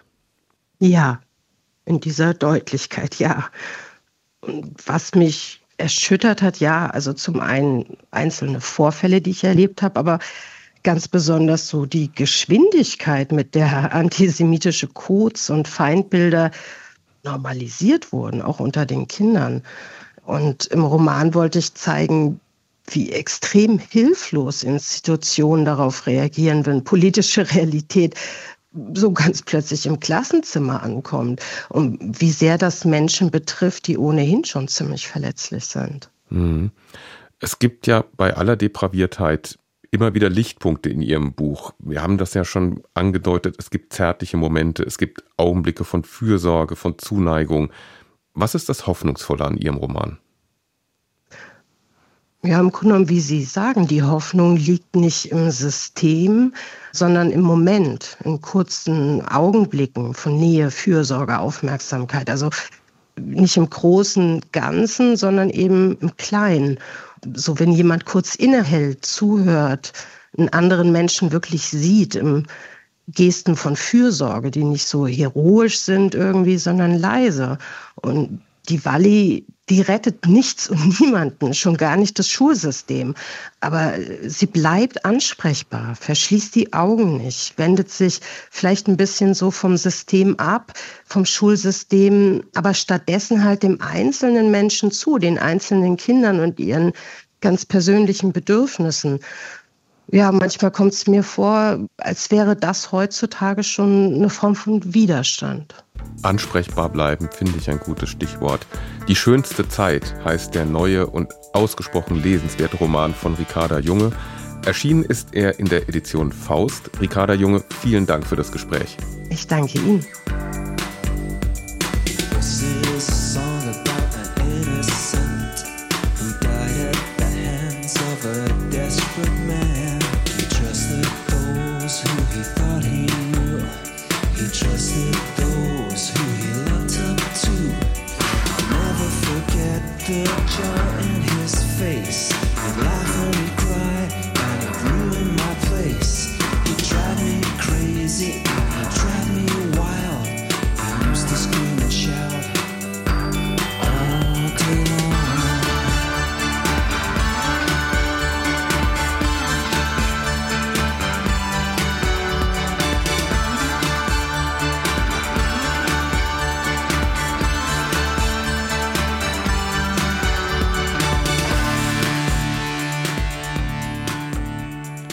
Ja. In dieser Deutlichkeit, ja. Und was mich erschüttert hat, ja, also zum einen einzelne Vorfälle, die ich erlebt habe, aber ganz besonders so die Geschwindigkeit, mit der antisemitische Codes und Feindbilder normalisiert wurden, auch unter den Kindern. Und im Roman wollte ich zeigen, wie extrem hilflos Institutionen darauf reagieren, wenn politische Realität so ganz plötzlich im Klassenzimmer ankommt und wie sehr das Menschen betrifft, die ohnehin schon ziemlich verletzlich sind. Es gibt ja bei aller Depraviertheit immer wieder Lichtpunkte in Ihrem Buch. Wir haben das ja schon angedeutet, es gibt zärtliche Momente, es gibt Augenblicke von Fürsorge, von Zuneigung. Was ist das Hoffnungsvolle an Ihrem Roman? Ja, im Grunde genommen, wie Sie sagen, die Hoffnung liegt nicht im System, sondern im Moment, in kurzen Augenblicken von Nähe, Fürsorge, Aufmerksamkeit. Also nicht im großen Ganzen, sondern eben im Kleinen. So, wenn jemand kurz innehält, zuhört, einen anderen Menschen wirklich sieht, im Gesten von Fürsorge, die nicht so heroisch sind irgendwie, sondern leise. Und die Walli, die rettet nichts und niemanden, schon gar nicht das Schulsystem. Aber sie bleibt ansprechbar, verschließt die Augen nicht, wendet sich vielleicht ein bisschen so vom System ab, vom Schulsystem, aber stattdessen halt dem einzelnen Menschen zu, den einzelnen Kindern und ihren ganz persönlichen Bedürfnissen. Ja, manchmal kommt es mir vor, als wäre das heutzutage schon eine Form von Widerstand. Ansprechbar bleiben, finde ich ein gutes Stichwort. Die schönste Zeit heißt der neue und ausgesprochen lesenswerte Roman von Ricarda Junge. Erschienen ist er in der Edition Faust. Ricarda Junge, vielen Dank für das Gespräch. Ich danke Ihnen. The joy in his face, he'd laugh and he'd cry, and he'd ruin my place. He'd drive me crazy, he'd drive me wild. He used to scream and shout all day long.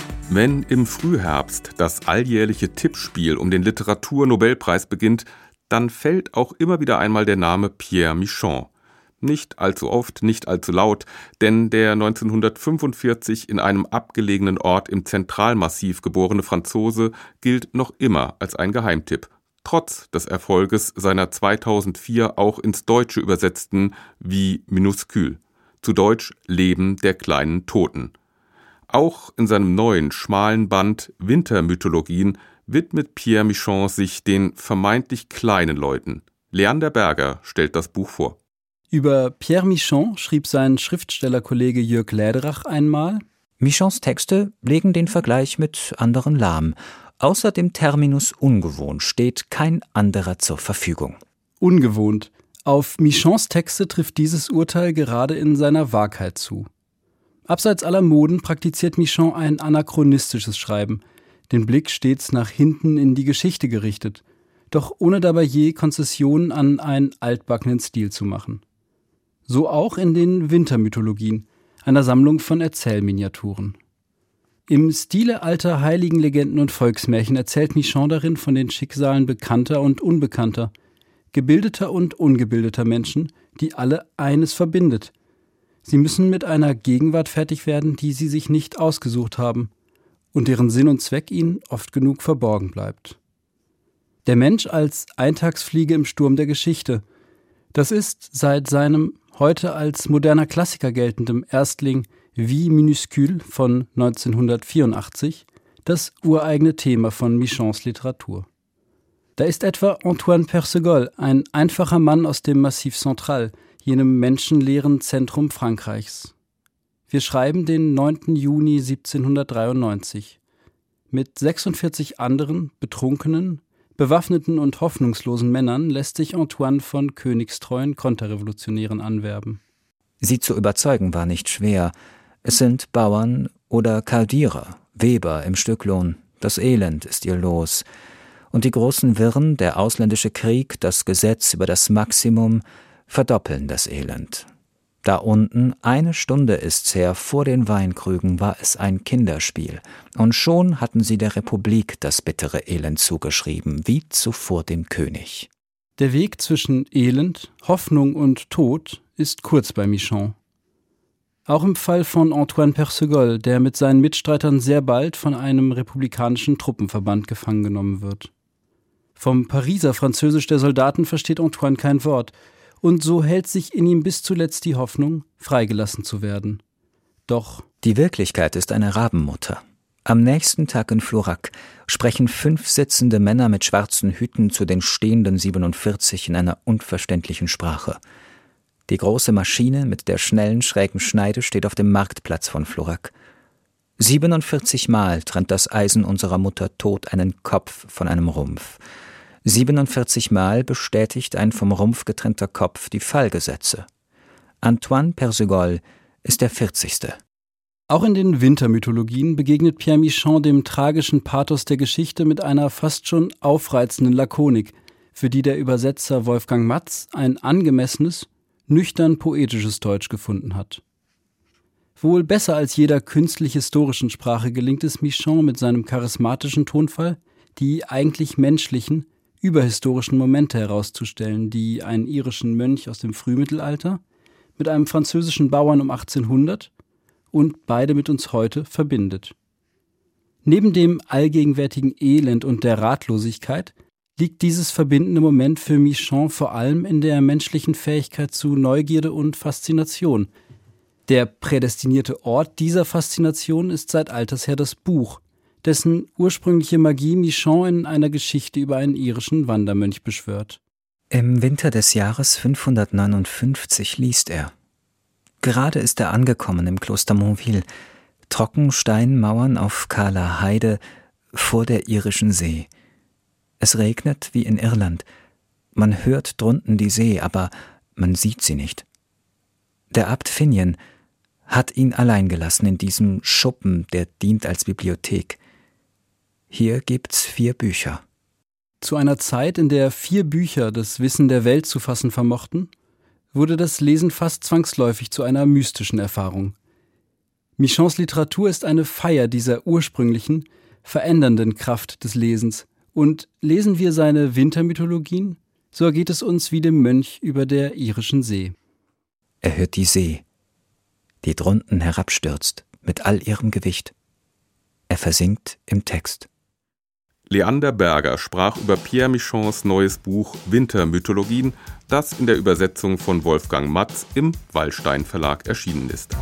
Wenn im Frühherbst das alljährliche Tippspiel um den Literaturnobelpreis beginnt, dann fällt auch immer wieder einmal der Name Pierre Michon. Nicht allzu oft, nicht allzu laut, denn der neunzehnhundertfünfundvierzig in einem abgelegenen Ort im Zentralmassiv geborene Franzose gilt noch immer als ein Geheimtipp, trotz des Erfolges seiner zweitausendvier auch ins Deutsche übersetzten Vie minuscule, zu Deutsch Leben der kleinen Toten. Auch in seinem neuen, schmalen Band Wintermythologien widmet Pierre Michon sich den vermeintlich kleinen Leuten. Leander Berger stellt das Buch vor. Über Pierre Michon schrieb sein Schriftstellerkollege Jörg Läderach einmal: Michons Texte legen den Vergleich mit anderen lahm. Außer dem Terminus ungewohnt steht kein anderer zur Verfügung. Ungewohnt. Auf Michons Texte trifft dieses Urteil gerade in seiner Wahrheit zu. Abseits aller Moden praktiziert Michon ein anachronistisches Schreiben, den Blick stets nach hinten in die Geschichte gerichtet, doch ohne dabei je Konzessionen an einen altbackenen Stil zu machen. So auch in den Wintermythologien, einer Sammlung von Erzählminiaturen. Im Stile alter Heiligenlegenden und Volksmärchen erzählt Michon darin von den Schicksalen bekannter und unbekannter, gebildeter und ungebildeter Menschen, die alle eines verbindet. Sie müssen mit einer Gegenwart fertig werden, die sie sich nicht ausgesucht haben und deren Sinn und Zweck ihnen oft genug verborgen bleibt. Der Mensch als Eintagsfliege im Sturm der Geschichte, das ist seit seinem heute als moderner Klassiker geltendem Erstling Vie minuscule von neunzehnhundertvierundachtzig das ureigene Thema von Michons Literatur. Da ist etwa Antoine Perceval, ein einfacher Mann aus dem Massif Central, jenem menschenleeren Zentrum Frankreichs. Wir schreiben den neunten Juni siebzehnhundertdreiundneunzig. Mit sechsundvierzig anderen, betrunkenen, bewaffneten und hoffnungslosen Männern lässt sich Antoine von königstreuen Konterrevolutionären anwerben. Sie zu überzeugen war nicht schwer. Es sind Bauern oder Kaldierer, Weber im Stücklohn. Das Elend ist ihr Los. Und die großen Wirren, der ausländische Krieg, das Gesetz über das Maximum, verdoppeln das Elend. Da unten, eine Stunde ist's her, vor den Weinkrügen war es ein Kinderspiel. Und schon hatten sie der Republik das bittere Elend zugeschrieben, wie zuvor dem König. Der Weg zwischen Elend, Hoffnung und Tod ist kurz bei Michon. Auch im Fall von Antoine Perceval, der mit seinen Mitstreitern sehr bald von einem republikanischen Truppenverband gefangen genommen wird. Vom Pariser Französisch der Soldaten versteht Antoine kein Wort, und so hält sich in ihm bis zuletzt die Hoffnung, freigelassen zu werden. Doch die Wirklichkeit ist eine Rabenmutter. Am nächsten Tag in Florac sprechen fünf sitzende Männer mit schwarzen Hüten zu den stehenden siebenundvierzig in einer unverständlichen Sprache. Die große Maschine mit der schnellen, schrägen Schneide steht auf dem Marktplatz von Florac. siebenundvierzig Mal trennt das Eisen unserer Mutter tot einen Kopf von einem Rumpf. siebenundvierzig Mal bestätigt ein vom Rumpf getrennter Kopf die Fallgesetze. Antoine Perceval ist der vierzigste. Auch in den Wintermythologien begegnet Pierre Michon dem tragischen Pathos der Geschichte mit einer fast schon aufreizenden Lakonik, für die der Übersetzer Wolfgang Matz ein angemessenes, nüchtern poetisches Deutsch gefunden hat. Wohl besser als jeder künstlich-historischen Sprache gelingt es Michon mit seinem charismatischen Tonfall, die eigentlich menschlichen, überhistorischen Momente herauszustellen, die einen irischen Mönch aus dem Frühmittelalter mit einem französischen Bauern um achtzehnhundert und beide mit uns heute verbindet. Neben dem allgegenwärtigen Elend und der Ratlosigkeit liegt dieses verbindende Moment für Michon vor allem in der menschlichen Fähigkeit zu Neugierde und Faszination. Der prädestinierte Ort dieser Faszination ist seit alters her das Buch, dessen ursprüngliche Magie Michon in einer Geschichte über einen irischen Wandermönch beschwört. Im Winter des Jahres fünfhundertneunundfünfzig liest er. Gerade ist er angekommen im Kloster Montville, Trockensteinmauern auf kahler Heide vor der irischen See. Es regnet wie in Irland. Man hört drunten die See, aber man sieht sie nicht. Der Abt Finian hat ihn allein gelassen in diesem Schuppen, der dient als Bibliothek. Hier gibt's vier Bücher. Zu einer Zeit, in der vier Bücher das Wissen der Welt zu fassen vermochten, wurde das Lesen fast zwangsläufig zu einer mystischen Erfahrung. Michons Literatur ist eine Feier dieser ursprünglichen, verändernden Kraft des Lesens. Und lesen wir seine Wintermythologien, So ergeht es uns wie dem Mönch über der irischen See. Er hört die See, die drunten herabstürzt mit all ihrem Gewicht. Er versinkt im Text. Leander Berger sprach über Pierre Michons neues Buch Wintermythologien, das in der Übersetzung von Wolfgang Matz im Wallstein Verlag erschienen ist.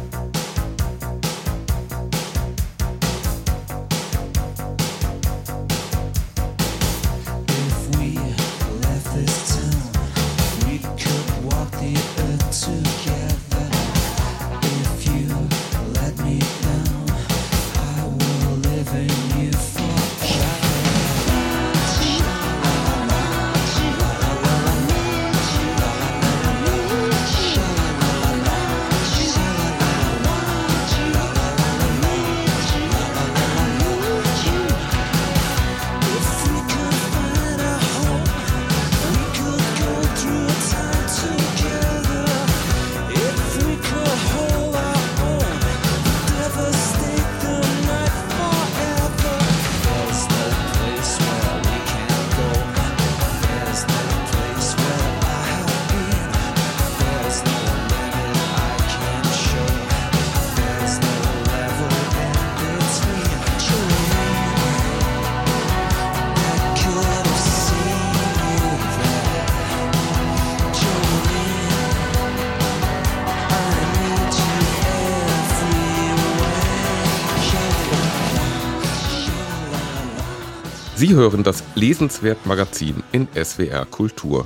Sie hören das Lesenswert-Magazin in S W R Kultur.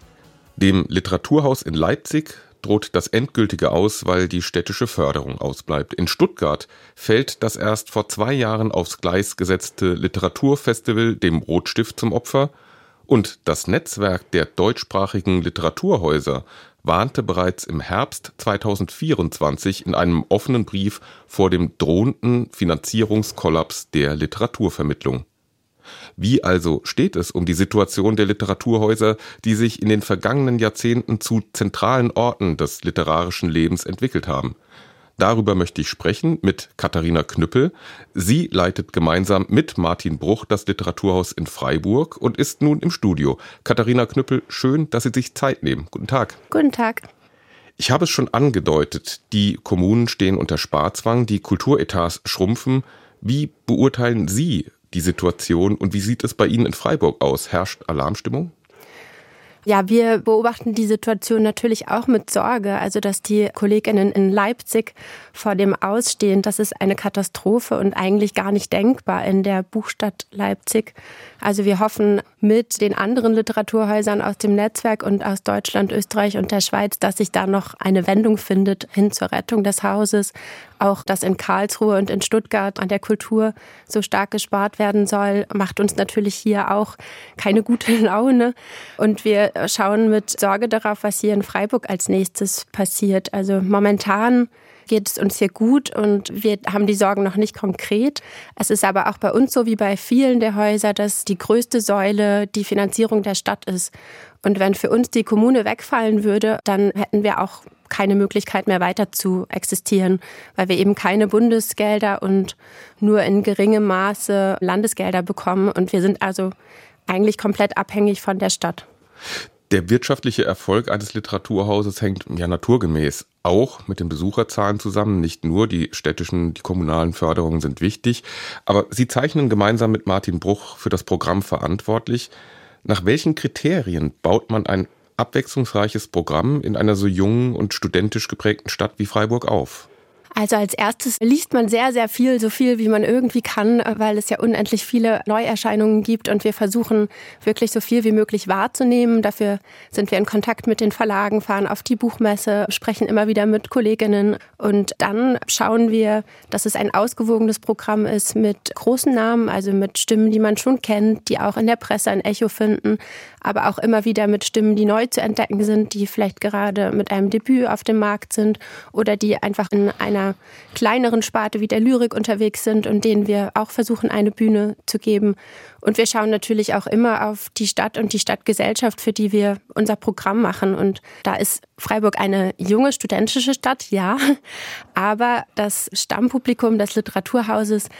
Dem Literaturhaus in Leipzig droht das endgültige Aus, weil die städtische Förderung ausbleibt. In Stuttgart fällt das erst vor zwei Jahren aufs Gleis gesetzte Literaturfestival dem Rotstift zum Opfer. Und das Netzwerk der deutschsprachigen Literaturhäuser warnte bereits im Herbst zweitausendvierundzwanzig in einem offenen Brief vor dem drohenden Finanzierungskollaps der Literaturvermittlung. Wie also steht es um die Situation der Literaturhäuser, die sich in den vergangenen Jahrzehnten zu zentralen Orten des literarischen Lebens entwickelt haben? Darüber möchte ich sprechen mit Katharina Knüppel. Sie leitet gemeinsam mit Martin Bruch das Literaturhaus in Freiburg und ist nun im Studio. Katharina Knüppel, schön, dass Sie sich Zeit nehmen. Guten Tag. Guten Tag. Ich habe es schon angedeutet, die Kommunen stehen unter Sparzwang, die Kulturetats schrumpfen. Wie beurteilen Sie die Situation und wie sieht es bei Ihnen in Freiburg aus? Herrscht Alarmstimmung? Ja, wir beobachten die Situation natürlich auch mit Sorge. Also, dass die Kolleginnen in Leipzig vor dem Ausstehen, das ist eine Katastrophe und eigentlich gar nicht denkbar in der Buchstadt Leipzig. Also wir hoffen mit den anderen Literaturhäusern aus dem Netzwerk und aus Deutschland, Österreich und der Schweiz, dass sich da noch eine Wendung findet hin zur Rettung des Hauses. Auch, dass in Karlsruhe und in Stuttgart an der Kultur so stark gespart werden soll, macht uns natürlich hier auch keine gute Laune. Und wir schauen mit Sorge darauf, was hier in Freiburg als nächstes passiert. Also momentan geht es uns hier gut und wir haben die Sorgen noch nicht konkret. Es ist aber auch bei uns so wie bei vielen der Häuser, dass die größte Säule die Finanzierung der Stadt ist. Und wenn für uns die Kommune wegfallen würde, dann hätten wir auch keine Möglichkeit mehr weiter zu existieren, weil wir eben keine Bundesgelder und nur in geringem Maße Landesgelder bekommen. Und wir sind also eigentlich komplett abhängig von der Stadt. Der wirtschaftliche Erfolg eines Literaturhauses hängt ja naturgemäß auch mit den Besucherzahlen zusammen. Nicht nur die städtischen, die kommunalen Förderungen sind wichtig, aber Sie zeichnen gemeinsam mit Martin Bruch für das Programm verantwortlich. Nach welchen Kriterien baut man ein abwechslungsreiches Programm in einer so jungen und studentisch geprägten Stadt wie Freiburg auf? Also als erstes liest man sehr, sehr viel, so viel wie man irgendwie kann, weil es ja unendlich viele Neuerscheinungen gibt und wir versuchen wirklich so viel wie möglich wahrzunehmen. Dafür sind wir in Kontakt mit den Verlagen, fahren auf die Buchmesse, sprechen immer wieder mit Kolleginnen und dann schauen wir, dass es ein ausgewogenes Programm ist mit großen Namen, also mit Stimmen, die man schon kennt, die auch in der Presse ein Echo finden, aber auch immer wieder mit Stimmen, die neu zu entdecken sind, die vielleicht gerade mit einem Debüt auf dem Markt sind oder die einfach in einer kleineren Sparte wie der Lyrik unterwegs sind und denen wir auch versuchen, eine Bühne zu geben. Und wir schauen natürlich auch immer auf die Stadt und die Stadtgesellschaft, für die wir unser Programm machen. Und da ist Freiburg eine junge studentische Stadt, ja, aber das Stammpublikum des Literaturhauses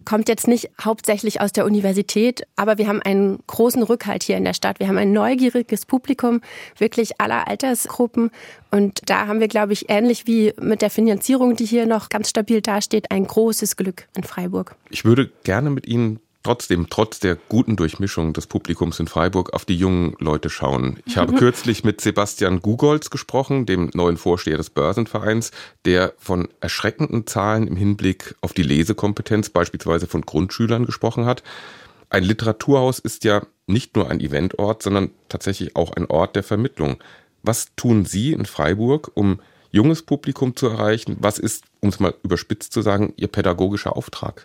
kommt jetzt nicht hauptsächlich aus der Universität, aber wir haben einen großen Rückhalt hier in der Stadt. Wir haben ein neugieriges Publikum, wirklich aller Altersgruppen. Und da haben wir, glaube ich, ähnlich wie mit der Finanzierung, die hier noch ganz stabil dasteht, ein großes Glück in Freiburg. Ich würde gerne mit Ihnen trotzdem, trotz der guten Durchmischung des Publikums in Freiburg, auf die jungen Leute schauen. Ich habe kürzlich mit Sebastian Gugolz gesprochen, dem neuen Vorsteher des Börsenvereins, der von erschreckenden Zahlen im Hinblick auf die Lesekompetenz beispielsweise von Grundschülern gesprochen hat. Ein Literaturhaus ist ja nicht nur ein Eventort, sondern tatsächlich auch ein Ort der Vermittlung. Was tun Sie in Freiburg, um junges Publikum zu erreichen? Was ist, um es mal überspitzt zu sagen, Ihr pädagogischer Auftrag?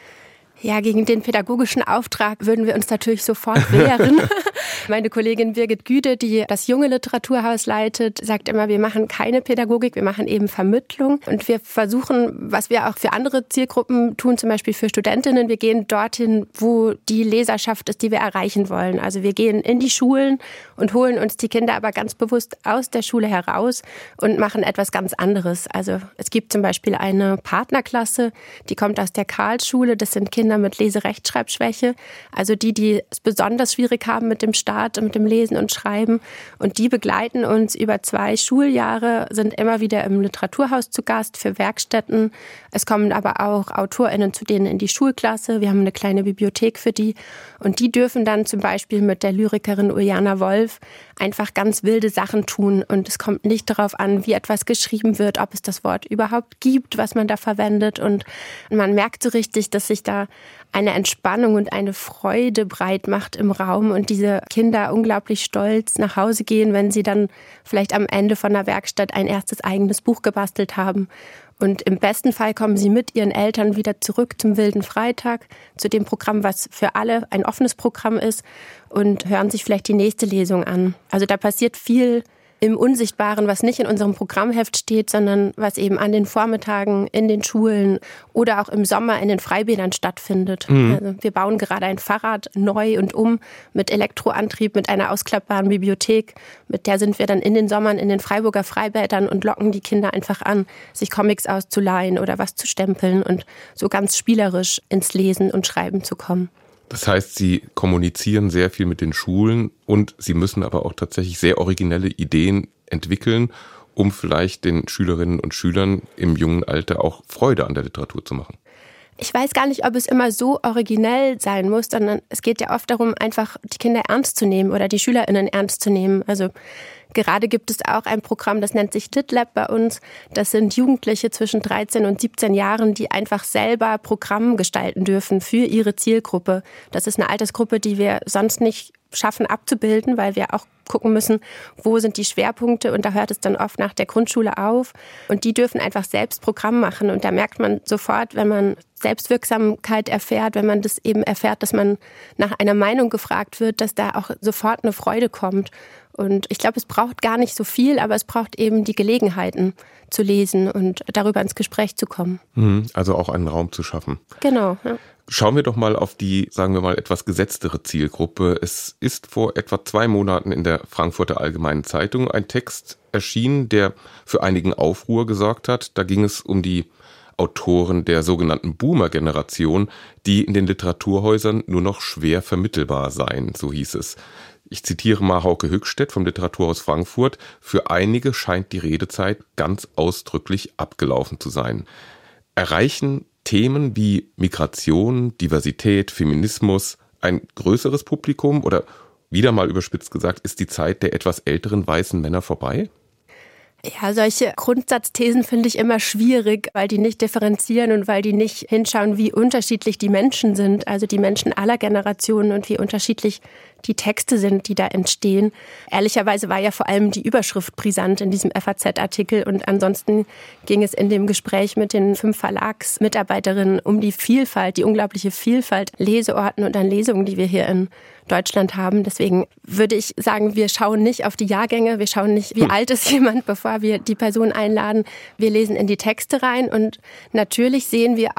Ja, gegen den pädagogischen Auftrag würden wir uns natürlich sofort wehren. Meine Kollegin Birgit Güde, die das junge Literaturhaus leitet, sagt immer, wir machen keine Pädagogik, wir machen eben Vermittlung. Und wir versuchen, was wir auch für andere Zielgruppen tun, zum Beispiel für Studentinnen, wir gehen dorthin, wo die Leserschaft ist, die wir erreichen wollen. Also wir gehen in die Schulen und holen uns die Kinder aber ganz bewusst aus der Schule heraus und machen etwas ganz anderes. Also es gibt zum Beispiel eine Partnerklasse, die kommt aus der Karlsschule. Das sind Kinder mit Lese-Rechtschreibschwäche, also die, die es besonders schwierig haben mit dem Start, mit dem Lesen und Schreiben. Und die begleiten uns über zwei Schuljahre, sind immer wieder im Literaturhaus zu Gast für Werkstätten. Es kommen aber auch AutorInnen zu denen in die Schulklasse. Wir haben eine kleine Bibliothek für die. Und die dürfen dann zum Beispiel mit der Lyrikerin Uljana Wolf einfach ganz wilde Sachen tun. Und es kommt nicht darauf an, wie etwas geschrieben wird, ob es das Wort überhaupt gibt, was man da verwendet. Und man merkt so richtig, dass sich da eine Entspannung und eine Freude breit macht im Raum und diese Kinder unglaublich stolz nach Hause gehen, wenn sie dann vielleicht am Ende von der Werkstatt ein erstes eigenes Buch gebastelt haben. Und im besten Fall kommen sie mit ihren Eltern wieder zurück zum Wilden Freitag, zu dem Programm, was für alle ein offenes Programm ist, und hören sich vielleicht die nächste Lesung an. Also da passiert viel im Unsichtbaren, was nicht in unserem Programmheft steht, sondern was eben an den Vormittagen in den Schulen oder auch im Sommer in den Freibädern stattfindet. Mhm. Also wir bauen gerade ein Fahrrad neu und um mit Elektroantrieb, mit einer ausklappbaren Bibliothek. Mit der sind wir dann in den Sommern in den Freiburger Freibädern und locken die Kinder einfach an, sich Comics auszuleihen oder was zu stempeln und so ganz spielerisch ins Lesen und Schreiben zu kommen. Das heißt, Sie kommunizieren sehr viel mit den Schulen und Sie müssen aber auch tatsächlich sehr originelle Ideen entwickeln, um vielleicht den Schülerinnen und Schülern im jungen Alter auch Freude an der Literatur zu machen. Ich weiß gar nicht, ob es immer so originell sein muss, sondern es geht ja oft darum, einfach die Kinder ernst zu nehmen oder die SchülerInnen ernst zu nehmen. Also gerade gibt es auch ein Programm, das nennt sich LitLab bei uns. Das sind Jugendliche zwischen dreizehn und siebzehn Jahren, die einfach selber Programm gestalten dürfen für ihre Zielgruppe. Das ist eine Altersgruppe, die wir sonst nicht schaffen abzubilden, weil wir auch gucken müssen, wo sind die Schwerpunkte, und da hört es dann oft nach der Grundschule auf. Und die dürfen einfach selbst Programm machen, und da merkt man sofort, wenn man Selbstwirksamkeit erfährt, wenn man das eben erfährt, dass man nach einer Meinung gefragt wird, dass da auch sofort eine Freude kommt. Und ich glaube, es braucht gar nicht so viel, aber es braucht eben die Gelegenheiten zu lesen und darüber ins Gespräch zu kommen. Also auch einen Raum zu schaffen. Genau, ja. Schauen wir doch mal auf die, sagen wir mal, etwas gesetztere Zielgruppe. Es ist vor etwa zwei Monaten in der Frankfurter Allgemeinen Zeitung ein Text erschienen, der für einigen Aufruhr gesorgt hat. Da ging es um die Autoren der sogenannten Boomer-Generation, die in den Literaturhäusern nur noch schwer vermittelbar seien, so hieß es. Ich zitiere mal Hauke Hückstedt vom Literaturhaus Frankfurt: Für einige scheint die Redezeit ganz ausdrücklich abgelaufen zu sein. Erreichen Themen wie Migration, Diversität, Feminismus ein größeres Publikum, oder wieder mal überspitzt gesagt, ist die Zeit der etwas älteren weißen Männer vorbei? Ja, solche Grundsatzthesen finde ich immer schwierig, weil die nicht differenzieren und weil die nicht hinschauen, wie unterschiedlich die Menschen sind, also die Menschen aller Generationen, und wie unterschiedlich die Texte sind, die da entstehen. Ehrlicherweise war ja vor allem die Überschrift brisant in diesem F A Z-Artikel, und ansonsten ging es in dem Gespräch mit den fünf Verlagsmitarbeiterinnen um die Vielfalt, die unglaubliche Vielfalt Leseorten und an Lesungen, die wir hier in Deutschland haben. Deswegen würde ich sagen, wir schauen nicht auf die Jahrgänge, wir schauen nicht, wie hm. alt ist jemand, bevor wir die Person einladen. Wir lesen in die Texte rein, und natürlich sehen wir auch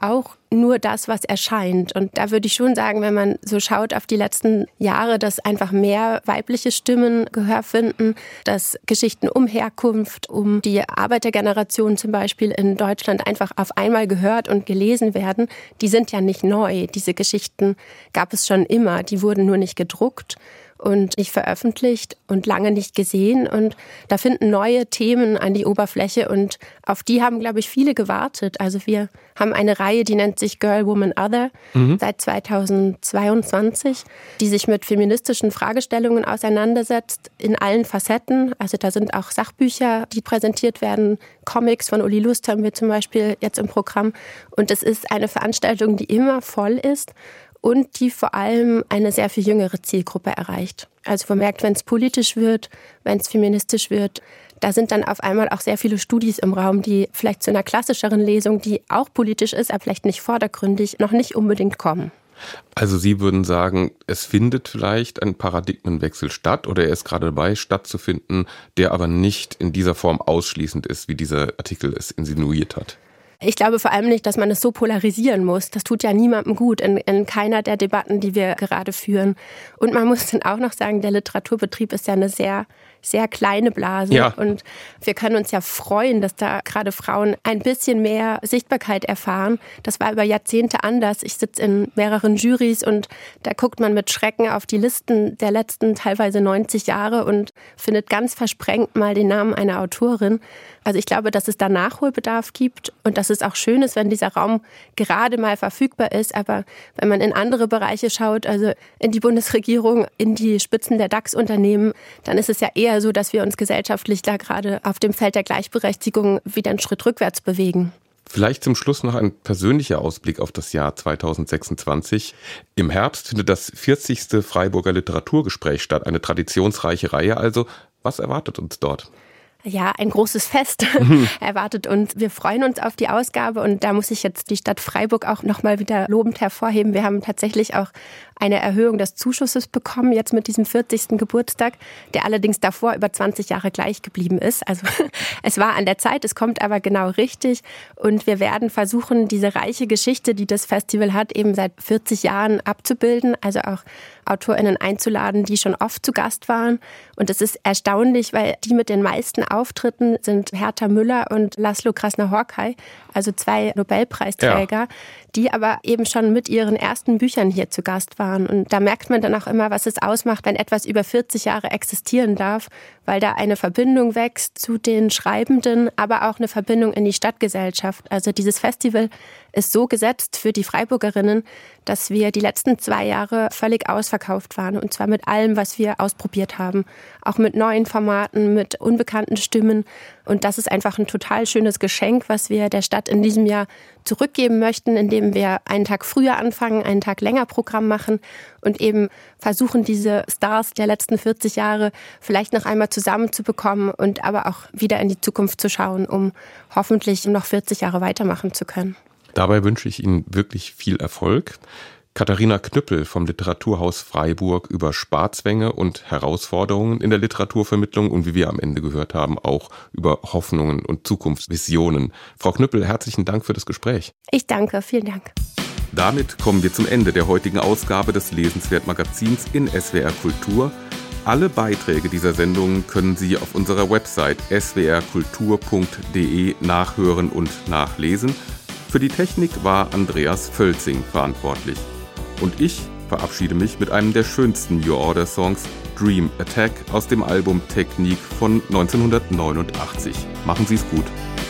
nur das, was erscheint. Und da würde ich schon sagen, wenn man so schaut auf die letzten Jahre, dass einfach mehr weibliche Stimmen Gehör finden, dass Geschichten um Herkunft, um die Arbeitergeneration zum Beispiel in Deutschland einfach auf einmal gehört und gelesen werden, die sind ja nicht neu. Diese Geschichten gab es schon immer, die wurden nur nicht gedruckt und nicht veröffentlicht und lange nicht gesehen. Und da finden neue Themen an die Oberfläche und auf die haben, glaube ich, viele gewartet. Also wir haben eine Reihe, die nennt sich Girl, Woman, Other, mhm. seit zweitausendzweiundzwanzig, die sich mit feministischen Fragestellungen auseinandersetzt in allen Facetten. Also da sind auch Sachbücher, die präsentiert werden. Comics von Uli Lust haben wir zum Beispiel jetzt im Programm. Und es ist eine Veranstaltung, die immer voll ist und die vor allem eine sehr viel jüngere Zielgruppe erreicht. Also man merkt, wenn es politisch wird, wenn es feministisch wird, da sind dann auf einmal auch sehr viele Studis im Raum, die vielleicht zu einer klassischeren Lesung, die auch politisch ist, aber vielleicht nicht vordergründig, noch nicht unbedingt kommen. Also Sie würden sagen, es findet vielleicht ein Paradigmenwechsel statt oder er ist gerade dabei stattzufinden, der aber nicht in dieser Form ausschließend ist, wie dieser Artikel es insinuiert hat. Ich glaube vor allem nicht, dass man es so polarisieren muss. Das tut ja niemandem gut in, in keiner der Debatten, die wir gerade führen. Und man muss dann auch noch sagen, der Literaturbetrieb ist ja eine sehr, sehr kleine Blase. Ja. Und wir können uns ja freuen, dass da gerade Frauen ein bisschen mehr Sichtbarkeit erfahren. Das war über Jahrzehnte anders. Ich sitze in mehreren Jurys und da guckt man mit Schrecken auf die Listen der letzten teilweise neunzig Jahre und findet ganz versprengt mal den Namen einer Autorin. Also ich glaube, dass es da Nachholbedarf gibt und dass es auch schön ist, wenn dieser Raum gerade mal verfügbar ist. Aber wenn man in andere Bereiche schaut, also in die Bundesregierung, in die Spitzen der DAX-Unternehmen, dann ist es ja eher so, dass wir uns gesellschaftlich da gerade auf dem Feld der Gleichberechtigung wieder einen Schritt rückwärts bewegen. Vielleicht zum Schluss noch ein persönlicher Ausblick auf das Jahr zweitausendsechsundzwanzig. Im Herbst findet das vierzigste Freiburger Literaturgespräch statt, eine traditionsreiche Reihe. Also, was erwartet uns dort? Ja, ein großes Fest erwartet uns. Wir freuen uns auf die Ausgabe und da muss ich jetzt die Stadt Freiburg auch nochmal wieder lobend hervorheben. Wir haben tatsächlich auch eine Erhöhung des Zuschusses bekommen, jetzt mit diesem vierzigsten Geburtstag, der allerdings davor über zwanzig Jahre gleich geblieben ist. Also es war an der Zeit, es kommt aber genau richtig und wir werden versuchen, diese reiche Geschichte, die das Festival hat, eben seit vierzig Jahren abzubilden, also auch AutorInnen einzuladen, die schon oft zu Gast waren. Und es ist erstaunlich, weil die mit den meisten Auftritten sind Hertha Müller und Laszlo Krasner-Horkai, also zwei Nobelpreisträger, ja. die aber eben schon mit ihren ersten Büchern hier zu Gast waren. Und da merkt man dann auch immer, was es ausmacht, wenn etwas über vierzig Jahre existieren darf, weil da eine Verbindung wächst zu den Schreibenden, aber auch eine Verbindung in die Stadtgesellschaft. Also dieses Festival ist so gesetzt für die Freiburgerinnen, dass wir die letzten zwei Jahre völlig ausverkauft waren. Und zwar mit allem, was wir ausprobiert haben. Auch mit neuen Formaten, mit unbekannten Stimmen. Und das ist einfach ein total schönes Geschenk, was wir der Stadt in diesem Jahr zurückgeben möchten, indem wir einen Tag früher anfangen, einen Tag länger Programm machen und eben versuchen, diese Stars der letzten vierzig Jahre vielleicht noch einmal zusammenzubekommen und aber auch wieder in die Zukunft zu schauen, um hoffentlich noch vierzig Jahre weitermachen zu können. Dabei wünsche ich Ihnen wirklich viel Erfolg. Katharina Knüppel vom Literaturhaus Freiburg über Sparzwänge und Herausforderungen in der Literaturvermittlung und wie wir am Ende gehört haben, auch über Hoffnungen und Zukunftsvisionen. Frau Knüppel, herzlichen Dank für das Gespräch. Ich danke, vielen Dank. Damit kommen wir zum Ende der heutigen Ausgabe des Lesenswert-Magazins in S W R Kultur. Alle Beiträge dieser Sendung können Sie auf unserer Website s w r kultur punkt d e nachhören und nachlesen. Für die Technik war Andreas Völzing verantwortlich. Und ich verabschiede mich mit einem der schönsten New Order Songs, Dream Attack, aus dem Album Technique von neunzehnhundertneunundachtzig. Machen Sie es gut.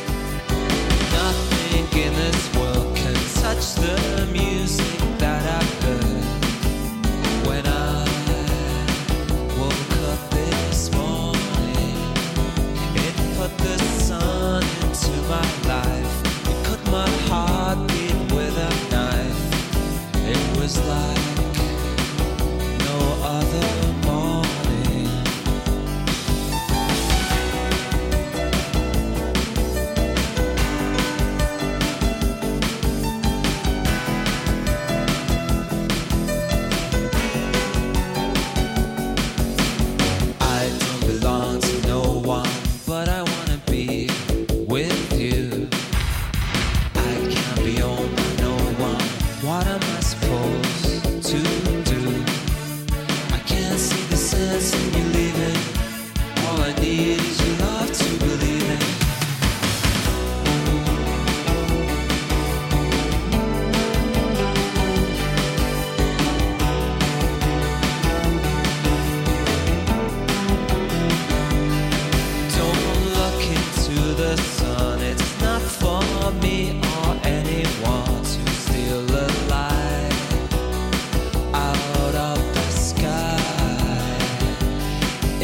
Nothing in this world can touch the music that I heard when I woke up this morning. It put the sun into my life. It cut my heartbeat with a knife. It was like no other morning.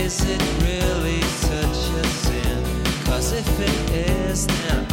Is it really such a sin? 'Cause if it is, then